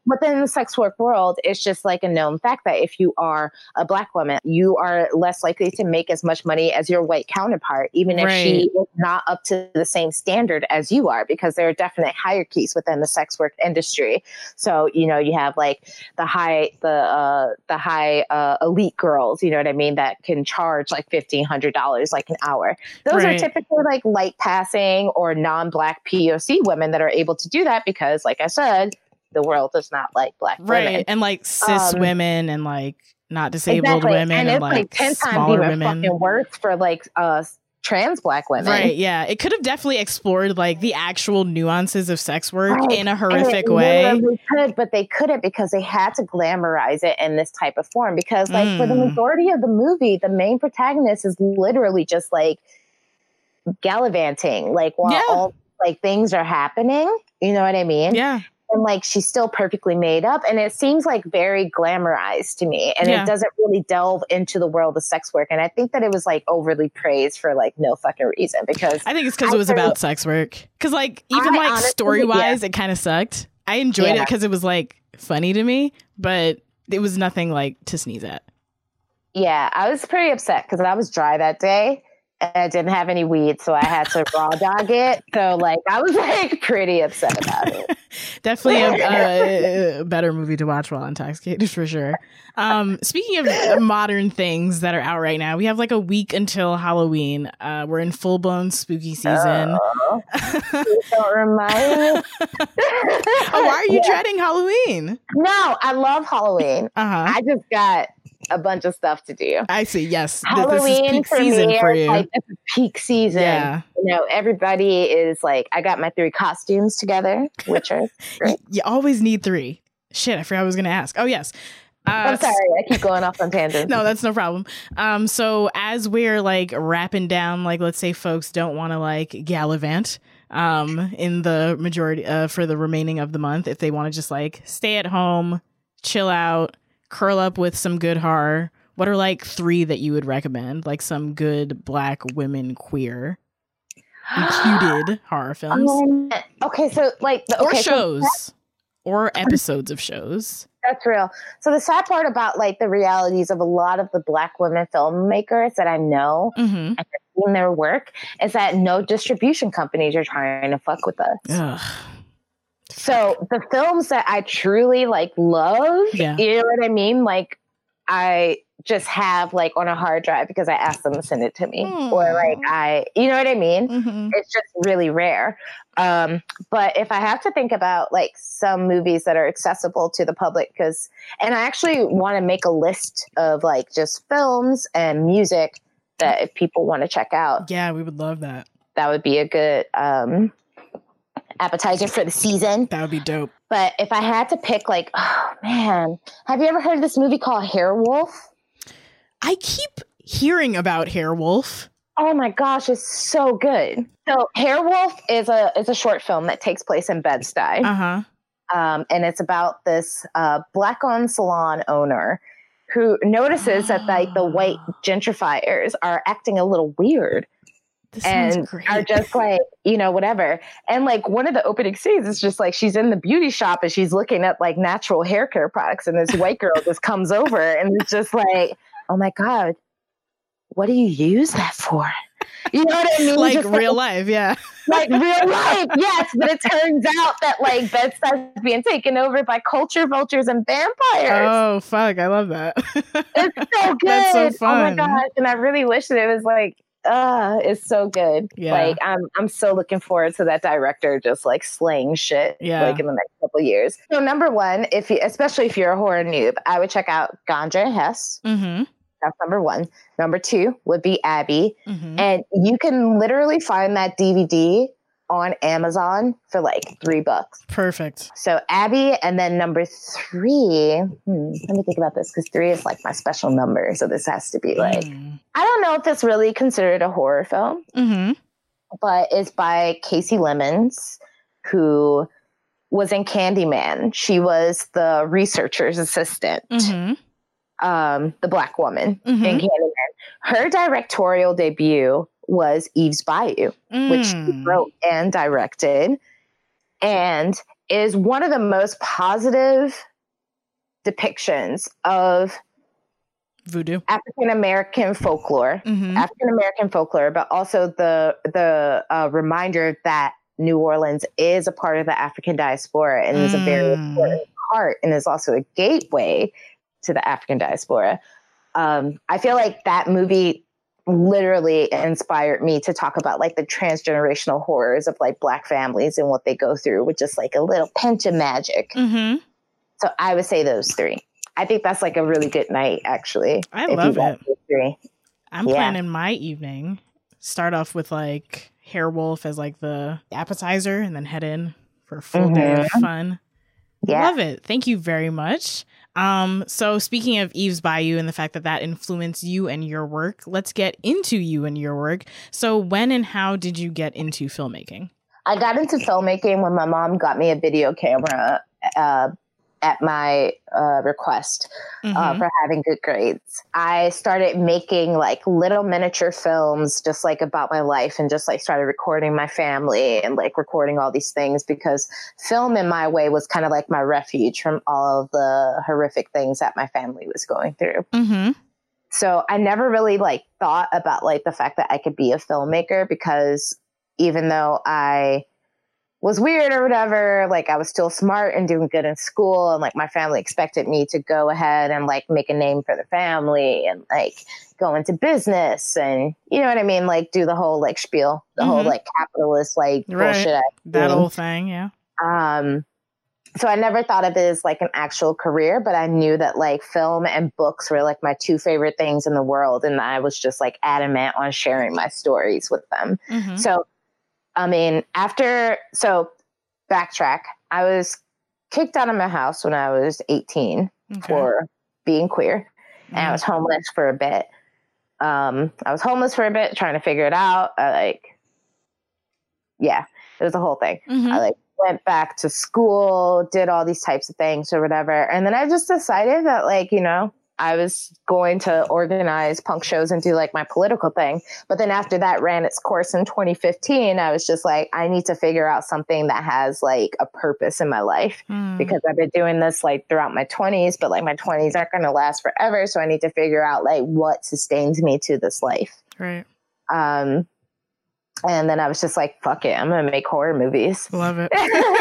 within the sex work world, it's just like a known fact that if you are a Black woman, you are less likely to make as much money as your white counterpart, even if she is not up to the same standard as you are, because there are definite hierarchies within the sex work industry. So, you know, you have like the high elite girls, you know what I mean, that can charge like $1,500 like an hour. Those are typically like light passing or non-Black POC women that are able to do that because, like I said, the world does not like Black women. And like cis women and like not disabled women and it's like 10 times smaller even women. fucking worse for like trans Black women. Right, yeah. It could have definitely explored like the actual nuances of sex work in a horrific way. Could, but they couldn't because they had to glamorize it in this type of form. Because like for the majority of the movie, the main protagonist is literally just like gallivanting, like while all like things are happening. You know what I mean? Yeah. And like she's still perfectly made up, and it seems like very glamorized to me, and it doesn't really delve into the world of sex work. And I think that it was like overly praised for like no fucking reason, because I think it's because it was about sex work. Because like even like story wise, it kind of sucked. I enjoyed it because it was like funny to me, but it was nothing like to sneeze at. Yeah, I was pretty upset because I was dry that day. And I didn't have any weed, so I had to raw dog it. So, like, I was, like, pretty upset about it. Definitely a better movie to watch while intoxicated, for sure. Speaking of modern things that are out right now, we have, like, a week until Halloween. We're in full-blown spooky season. Don't remind me. Why are you dreading Halloween? No, I love Halloween. I just got a bunch of stuff to do. I see. Yes, Halloween this is peak for season me for you. Like, this is peak season. Yeah. You know, everybody is like, I got my 3 costumes together, which are great. You always need 3. Shit, I forgot I was going to ask. Oh yes. I'm sorry, I keep going off on tangents. No, that's no problem. So as we're like wrapping down, like let's say folks don't want to like gallivant in the majority for the remaining of the month, if they want to just like stay at home, chill out, curl up with some good horror, what are like 3 that you would recommend? Like some good Black women queer included horror films? Okay, so like or shows or episodes of shows. That's real. So the sad part about like the realities of a lot of the Black women filmmakers that I know and have seen their work is that no distribution companies are trying to fuck with us. Ugh. So the films that I truly like love, you know what I mean? Like I just have like on a hard drive because I asked them to send it to me, or like you know what I mean? It's just really rare. But if I have to think about like some movies that are accessible to the public, and I actually want to make a list of like just films and music that if people want to check out. Yeah, we would love that. That would be a good, appetizer for the season. That would be dope. But if I had to pick, like, oh man, have you ever heard of this movie called Hairwolf? I keep hearing about Hairwolf. Oh my gosh, it's so good. So Hairwolf is a short film that takes place in Bed-Stuy. And it's about this Black-owned salon owner who notices that like the white gentrifiers are acting a little weird. And are just like, you know, whatever. And like one of the opening scenes is just like she's in the beauty shop and she's looking at like natural hair care products, and this white girl just comes over and it's just like, oh my God, what do you use that for? You know what I mean? Like just real life, yeah. Like real life, yes. But it turns out that like Bed-Stuy is being taken over by culture vultures and vampires. Oh fuck, I love that. It's so good. That's so fun. Oh my gosh. And I really wish that it was like, it's so good. Yeah. Like I'm so looking forward to that director just like slaying shit like in the next couple of years. So number 1, especially if you're a horror noob, I would check out Ganja and Hess. That's number 1. Number 2 would be Abby. And you can literally find that DVD on Amazon for like $3. Perfect. So Abby, and then number 3, let me think about this, because 3 is like my special number. So this has to be like, I don't know if it's really considered a horror film, but it's by Casey Lemons, who was in Candyman. She was the researcher's assistant, the Black woman in Candyman. Her directorial debut was Eve's Bayou, which she wrote and directed. And is one of the most positive depictions of voodoo, African American folklore, but also the reminder that New Orleans is a part of the African diaspora and is a very important part, and is also a gateway to the African diaspora. I feel like that movie literally inspired me to talk about like the transgenerational horrors of like Black families and what they go through with just like a little pinch of magic. So I would say those three. I think that's like a really good night, actually. I love it. I'm planning my evening. Start off with like Hairwolf as like the appetizer and then head in for a full day of fun. Love it. Thank you very much. So speaking of Eve's Bayou and the fact that influenced you and your work, let's get into you and your work. So when and how did you get into filmmaking? I got into filmmaking when my mom got me a video camera at my request for having good grades. I started making like little miniature films just like about my life, and just like started recording my family and like recording all these things, because film in my way was kind of like my refuge from all of the horrific things that my family was going through. So I never really like thought about like the fact that I could be a filmmaker, because even though I was weird or whatever, like I was still smart and doing good in school, and like my family expected me to go ahead and like make a name for the family and like go into business and, you know what I mean, like do the whole like spiel, the whole like capitalist like bullshit. That whole thing, yeah. So I never thought of it as like an actual career, but I knew that like film and books were like my two favorite things in the world, and I was just like adamant on sharing my stories with them. So I mean, backtrack, I was kicked out of my house when I was 18 for being queer. And I was homeless for a bit. Trying to figure it out. It was a whole thing. I like went back to school, did all these types of things or whatever. And then I just decided that like, you know, I was going to organize punk shows and do like my political thing. But then after that ran its course in 2015, I was just like, I need to figure out something that has like a purpose in my life, because I've been doing this like throughout my 20s, but like my 20s aren't going to last forever. So I need to figure out like what sustains me to this life. Right. And then I was just like, fuck it, I'm going to make horror movies. Love it.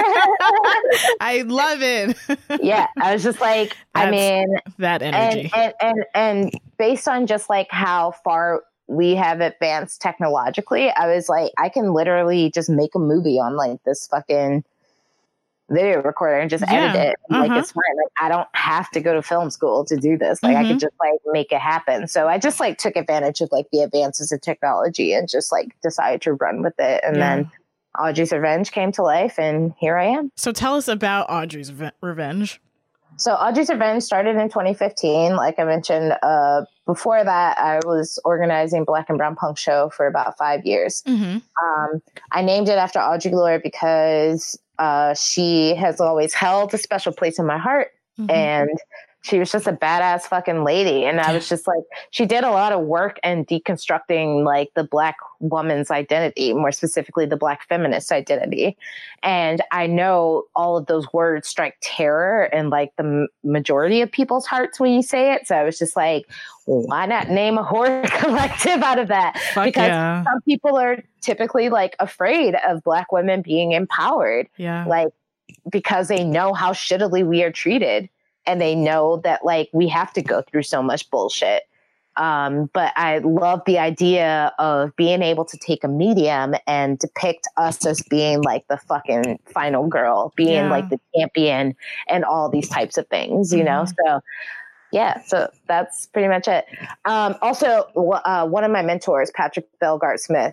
I love it. Yeah. I was just like, I mean, that energy. And based on just like how far we have advanced technologically, I was like, I can literally just make a movie on like this fucking video recorder and just edit it. Like it's fine. Like I don't have to go to film school to do this. Like I could just like make it happen. So I just like took advantage of like the advances in technology and just like decided to run with it. And then Audrey's Revenge came to life, and here I am. So tell us about Audrey's Revenge. So Audrey's Revenge started in 2015. Like I mentioned, before that, I was organizing Black and Brown Punk Show for about 5 years. I named it after Audre Lorde because she has always held a special place in my heart. And she was just a badass fucking lady. And I was just like, she did a lot of work in deconstructing like the Black woman's identity, more specifically the Black feminist identity. And I know all of those words strike terror in like the majority of people's hearts when you say it. So I was just like, why not name a horror collective out of that? Because some people are typically like afraid of Black women being empowered. Like, because they know how shittily we are treated. And they know that like we have to go through so much bullshit. But I love the idea of being able to take a medium and depict us as being like the fucking final girl, being like the champion and all these types of things, you know? So yeah, so that's pretty much it. Also, one of my mentors, Patrick Bellegarde Smith,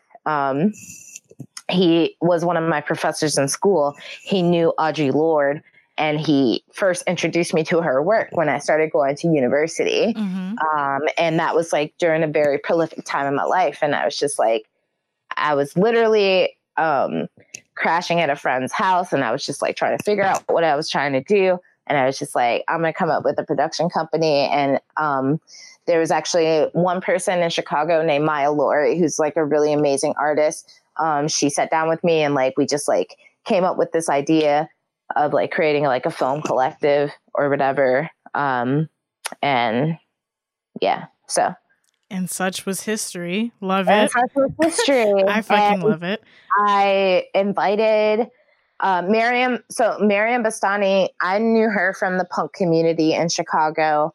he was one of my professors in school. He knew Audre Lorde. And he first introduced me to her work when I started going to university. And that was like during a very prolific time in my life. And I was just like, I was literally crashing at a friend's house. And I was just like trying to figure out what I was trying to do. And I was just like, I'm going to come up with a production company. And there was actually one person in Chicago named Maya Laurie, who's like a really amazing artist. She sat down with me and like, we just like came up with this idea. of like creating like a film collective or whatever. And yeah, so. And such was history. Love And it. such was history. I fucking love it. I invited Miriam. So Miriam Bastani, I knew her from the punk community in Chicago.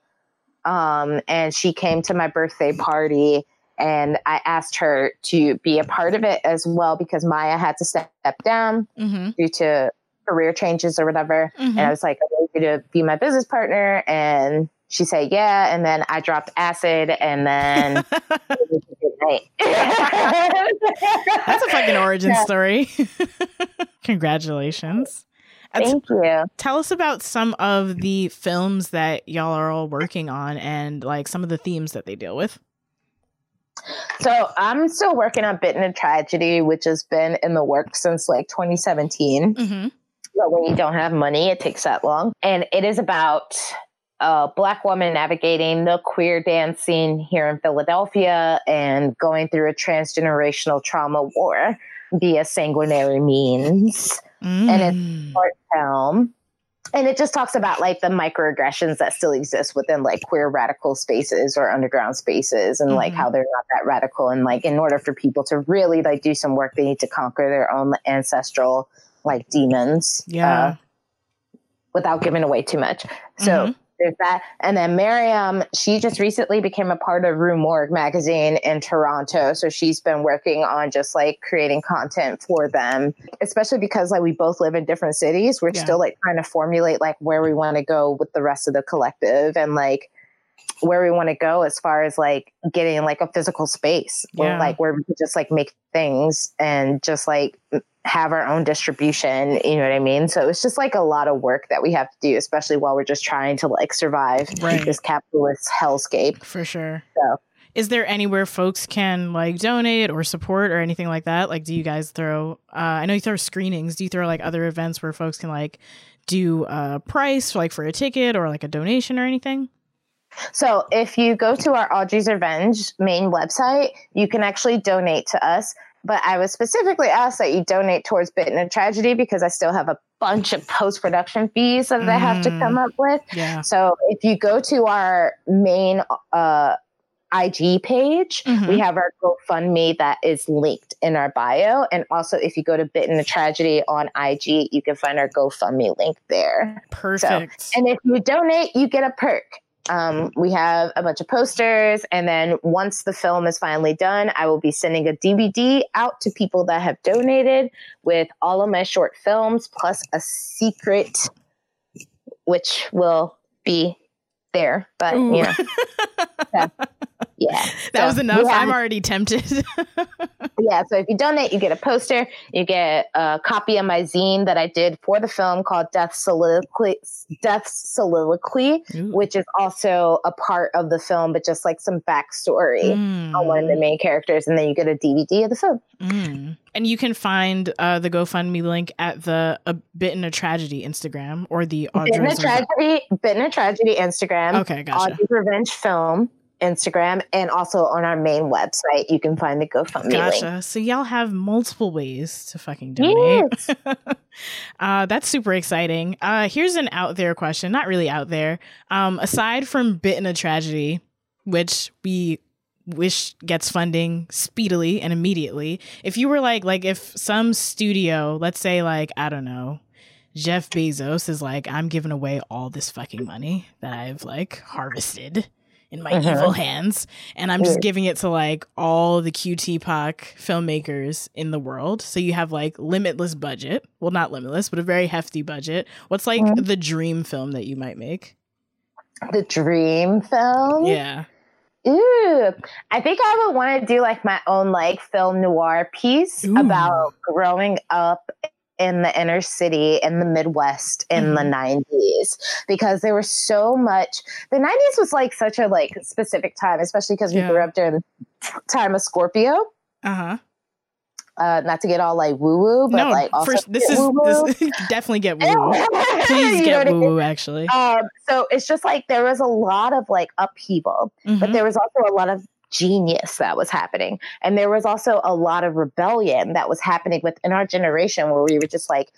And she came to my birthday party, and I asked her to be a part of it as well because Maya had to step down due to career changes or whatever. And I was like, I want you to be my business partner. And she said, yeah. And then I dropped acid, and then it was a good night. That's a fucking origin story. Congratulations. Thank you. Tell us about some of the films that y'all are all working on and like some of the themes that they deal with. So I'm still working on Bitten in Tragedy, which has been in the works since like 2017. But when you don't have money, it takes that long. And it is about a Black woman navigating the queer dance scene here in Philadelphia and going through a transgenerational trauma war via sanguinary means. And it's a short film. And it just talks about like the microaggressions that still exist within like queer radical spaces or underground spaces, and like how they're not that radical. And like, in order for people to really like do some work, they need to conquer their own ancestral like demons without giving away too much. So there's that. And then Miriam, she just recently became a part of Rue Morgue magazine in Toronto. So she's been working on just like creating content for them, especially because like we both live in different cities. We're still like trying to formulate like where we want to go with the rest of the collective, and like where we want to go as far as like getting like a physical space or like where we could just like make things and just like have our own distribution, you know what I mean? So it's just like a lot of work that we have to do, especially while we're just trying to like survive this capitalist hellscape. For sure. So is there anywhere folks can like donate or support or anything like that? Like, do you guys throw, I know you throw screenings. Do you throw like other events where folks can like do a price like for a ticket or like a donation or anything? So if you go to our Audrey's Revenge main website, you can actually donate to us. But I would specifically ask that you donate towards Bitten in Tragedy because I still have a bunch of post-production fees that I have to come up with. Yeah. So if you go to our main IG page, we have our GoFundMe that is linked in our bio. And also if you go to Bitten in Tragedy on IG, you can find our GoFundMe link there. Perfect. So, and if you donate, you get a perk. We have a bunch of posters, and then once the film is finally done, I will be sending a DVD out to people that have donated with all of my short films plus a secret, which will be there. But you know, that was enough. I'm already tempted. So if you donate, you get a poster, you get a copy of my zine that I did for the film called Death Soliloquy, which is also a part of the film, but just like some backstory on one of the main characters. And then you get a DVD of the film. And you can find the GoFundMe link at the Bitten in Tragedy Instagram or the Bitten in Tragedy Instagram. Okay, gotcha. Audrey's Revenge Film Instagram, and also on our main website you can find the GoFundMe link. So y'all have multiple ways to fucking donate. Yes. That's super exciting. Here's an out there question, not really out there. Aside from Bitten in Tragedy, which we wish gets funding speedily and immediately, if you were like if some studio, let's say like, I don't know, Jeff Bezos is like, I'm giving away all this fucking money that I've like harvested in my evil hands, and I'm just giving it to like all the QT-POC filmmakers in the world. So you have like limitless budget. Well, not limitless, but a very hefty budget. What's like the dream film that you might make? The dream film? Yeah. Ooh, I think I would want to do like my own like film noir piece about growing up in the inner city in the Midwest in the 90s, because there was so much. The 90s was like such a like specific time, especially because we grew up during the time of Scorpio. Not to get all like woo woo, but like also this definitely get woo woo. Please get woo woo. Actually, so it's just like there was a lot of like upheaval, but there was also a lot of genius that was happening, and there was also a lot of rebellion that was happening within our generation, where we were just like,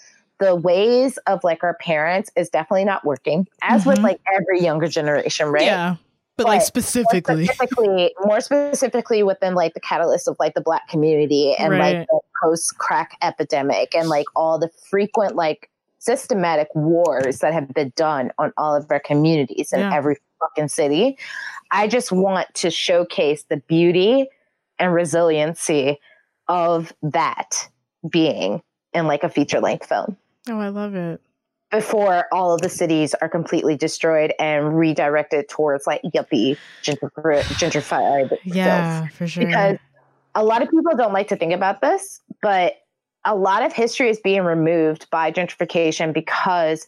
the ways of like our parents is definitely not working, as with like every younger generation, right? Yeah. But like specifically more specifically within like the catalyst of like the Black community and like the post crack epidemic and like all the frequent like systematic wars that have been done on all of our communities in every fucking city. I just want to showcase the beauty and resiliency of that being in like a feature length film. Oh, I love it. Before all of the cities are completely destroyed and redirected towards like yuppie gentrified films. For sure. Because a lot of people don't like to think about this, but a lot of history is being removed by gentrification because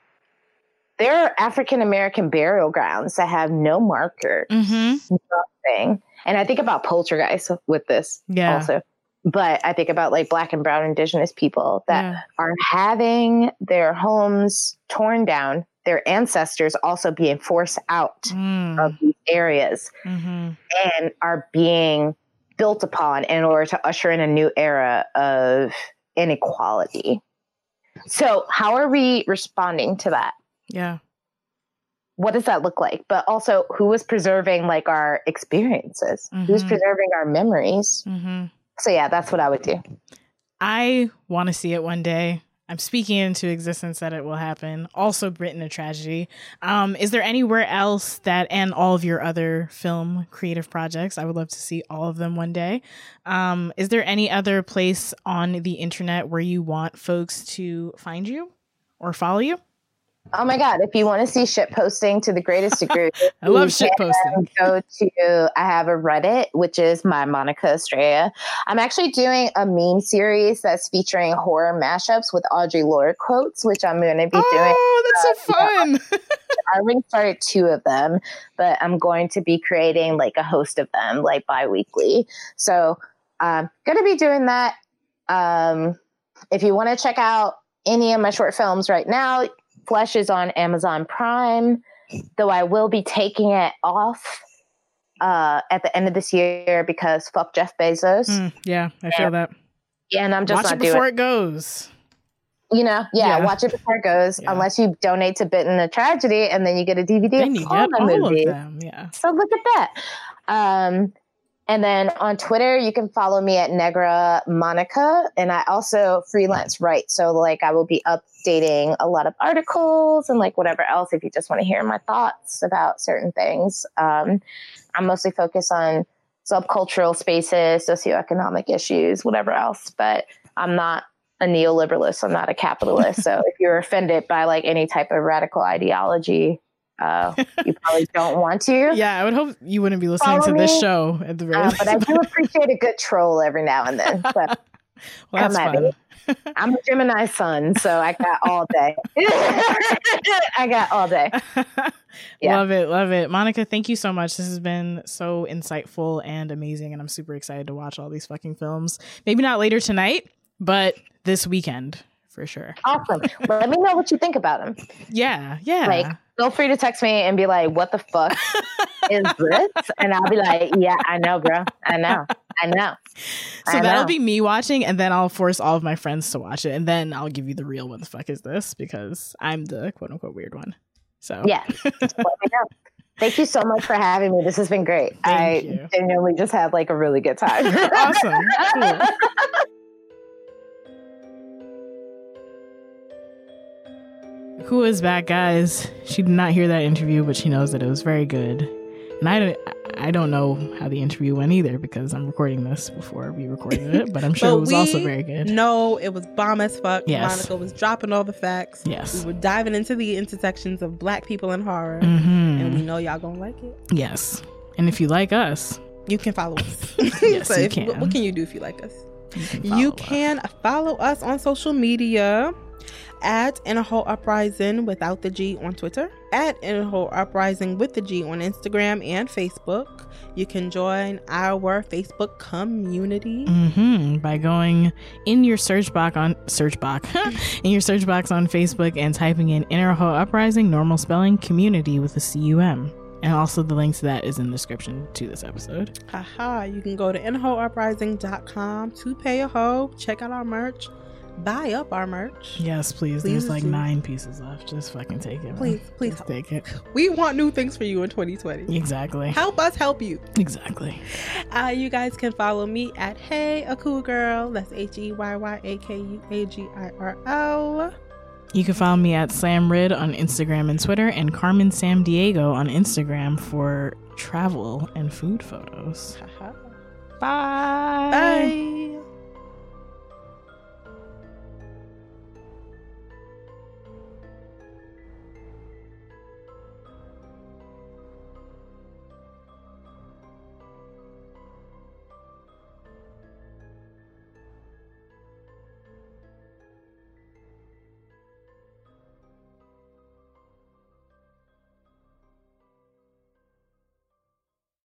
there are African American burial grounds that have no markers, nothing. And I think about Poltergeist with this also. But I think about like Black and brown indigenous people that are having their homes torn down, their ancestors also being forced out of these areas and are being built upon in order to usher in a new era of inequality. So how are we responding to that? Yeah. What does that look like? But also, who is preserving like our experiences? Who's preserving our memories? So yeah, that's what I would do. I want to see it one day. I'm speaking into existence that it will happen. Also, Britain, a tragedy. Is there anywhere else that, and all of your other film creative projects, I would love to see all of them one day. Is there any other place on the internet where you want folks to find you or follow you? Oh my God. If you want to see shit posting to the greatest degree, I love shit posting. I have a Reddit, which is my Monica Estrella. I'm actually doing a meme series that's featuring horror mashups with Audre Lorde quotes, which I'm going to be doing. Oh, that's so fun. I already started 2 of them, but I'm going to be creating like a host of them like bi-weekly. So I'm going to be doing that. If you want to check out any of my short films right now, Flesh is on Amazon Prime, though I will be taking it off at the end of this year because fuck Jeff Bezos. Yeah, I feel that. Yeah, and I'm just watch not it before doing it goes. You know, watch it before it goes. Yeah. Unless you donate to Bitten a Tragedy, and then you get a DVD then you of get all the movies. Of them. Yeah. So look at that. And then on Twitter, you can follow me at Negra Monica. And I also freelance write. So like I will be updating a lot of articles and like whatever else if you just want to hear my thoughts about certain things. I'm mostly focused on subcultural spaces, socioeconomic issues, whatever else. But I'm not a neoliberalist. I'm not a capitalist. So if you're offended by like any type of radical ideology, you probably don't want to. Yeah, I would hope you wouldn't be listening to this show at the very least. But I do appreciate a good troll every now and then. So well, that's fun. I'm a Gemini sun, so I got all day. I got all day. Yeah. Love it. Monica, thank you so much. This has been so insightful and amazing, and I'm super excited to watch all these fucking films. Maybe not later tonight, but this weekend for sure. Awesome. Let me know what you think about them. Yeah. Like, feel free to text me and be like, what the fuck is this? And I'll be like, yeah, I know, bro. I know. So that'll be me watching, and then I'll force all of my friends to watch it, and then I'll give you the real what the fuck is this, because I'm the quote unquote weird one. So yeah. Just let me know. Thank you so much for having me. This has been great. I genuinely just had like a really good time. Awesome. Cool. Who is back, guys? She did not hear that interview, but she knows that it was very good. And I don't know how the interview went either, because I'm recording this before we recorded it, but I'm sure it was also very good. No, it was bomb as fuck. Yes. Monica was dropping all the facts. Yes. We were diving into the intersections of Black people in horror. And we know y'all gonna like it. Yes. And if you like us, you can follow us. Yes, so you can. What can you do if you like us? You can follow us on social media at Innerhole Uprising without the G on Twitter, at Innerhole Uprising with the G on Instagram and Facebook. You can join our Facebook community by going in your search box on Facebook and typing in Innerhole Uprising, normal spelling, community with a CUM. And also the link to that is in the description to this episode. You can go to innerholeuprising.com to pay a hoe. Check out our merch. buy up our merch. Yes, please. There's like 9 pieces left. Just fucking take it. Please just take it. We want new things for you in 2020. Exactly. Help us help you. Exactly. You guys can follow me at Hey A Cool Girl. That's HEYYAKUAGIRL. You can follow me at Sam Rid on Instagram and Twitter, and Carmen Sam Diego on Instagram for travel and food photos. Bye. Bye.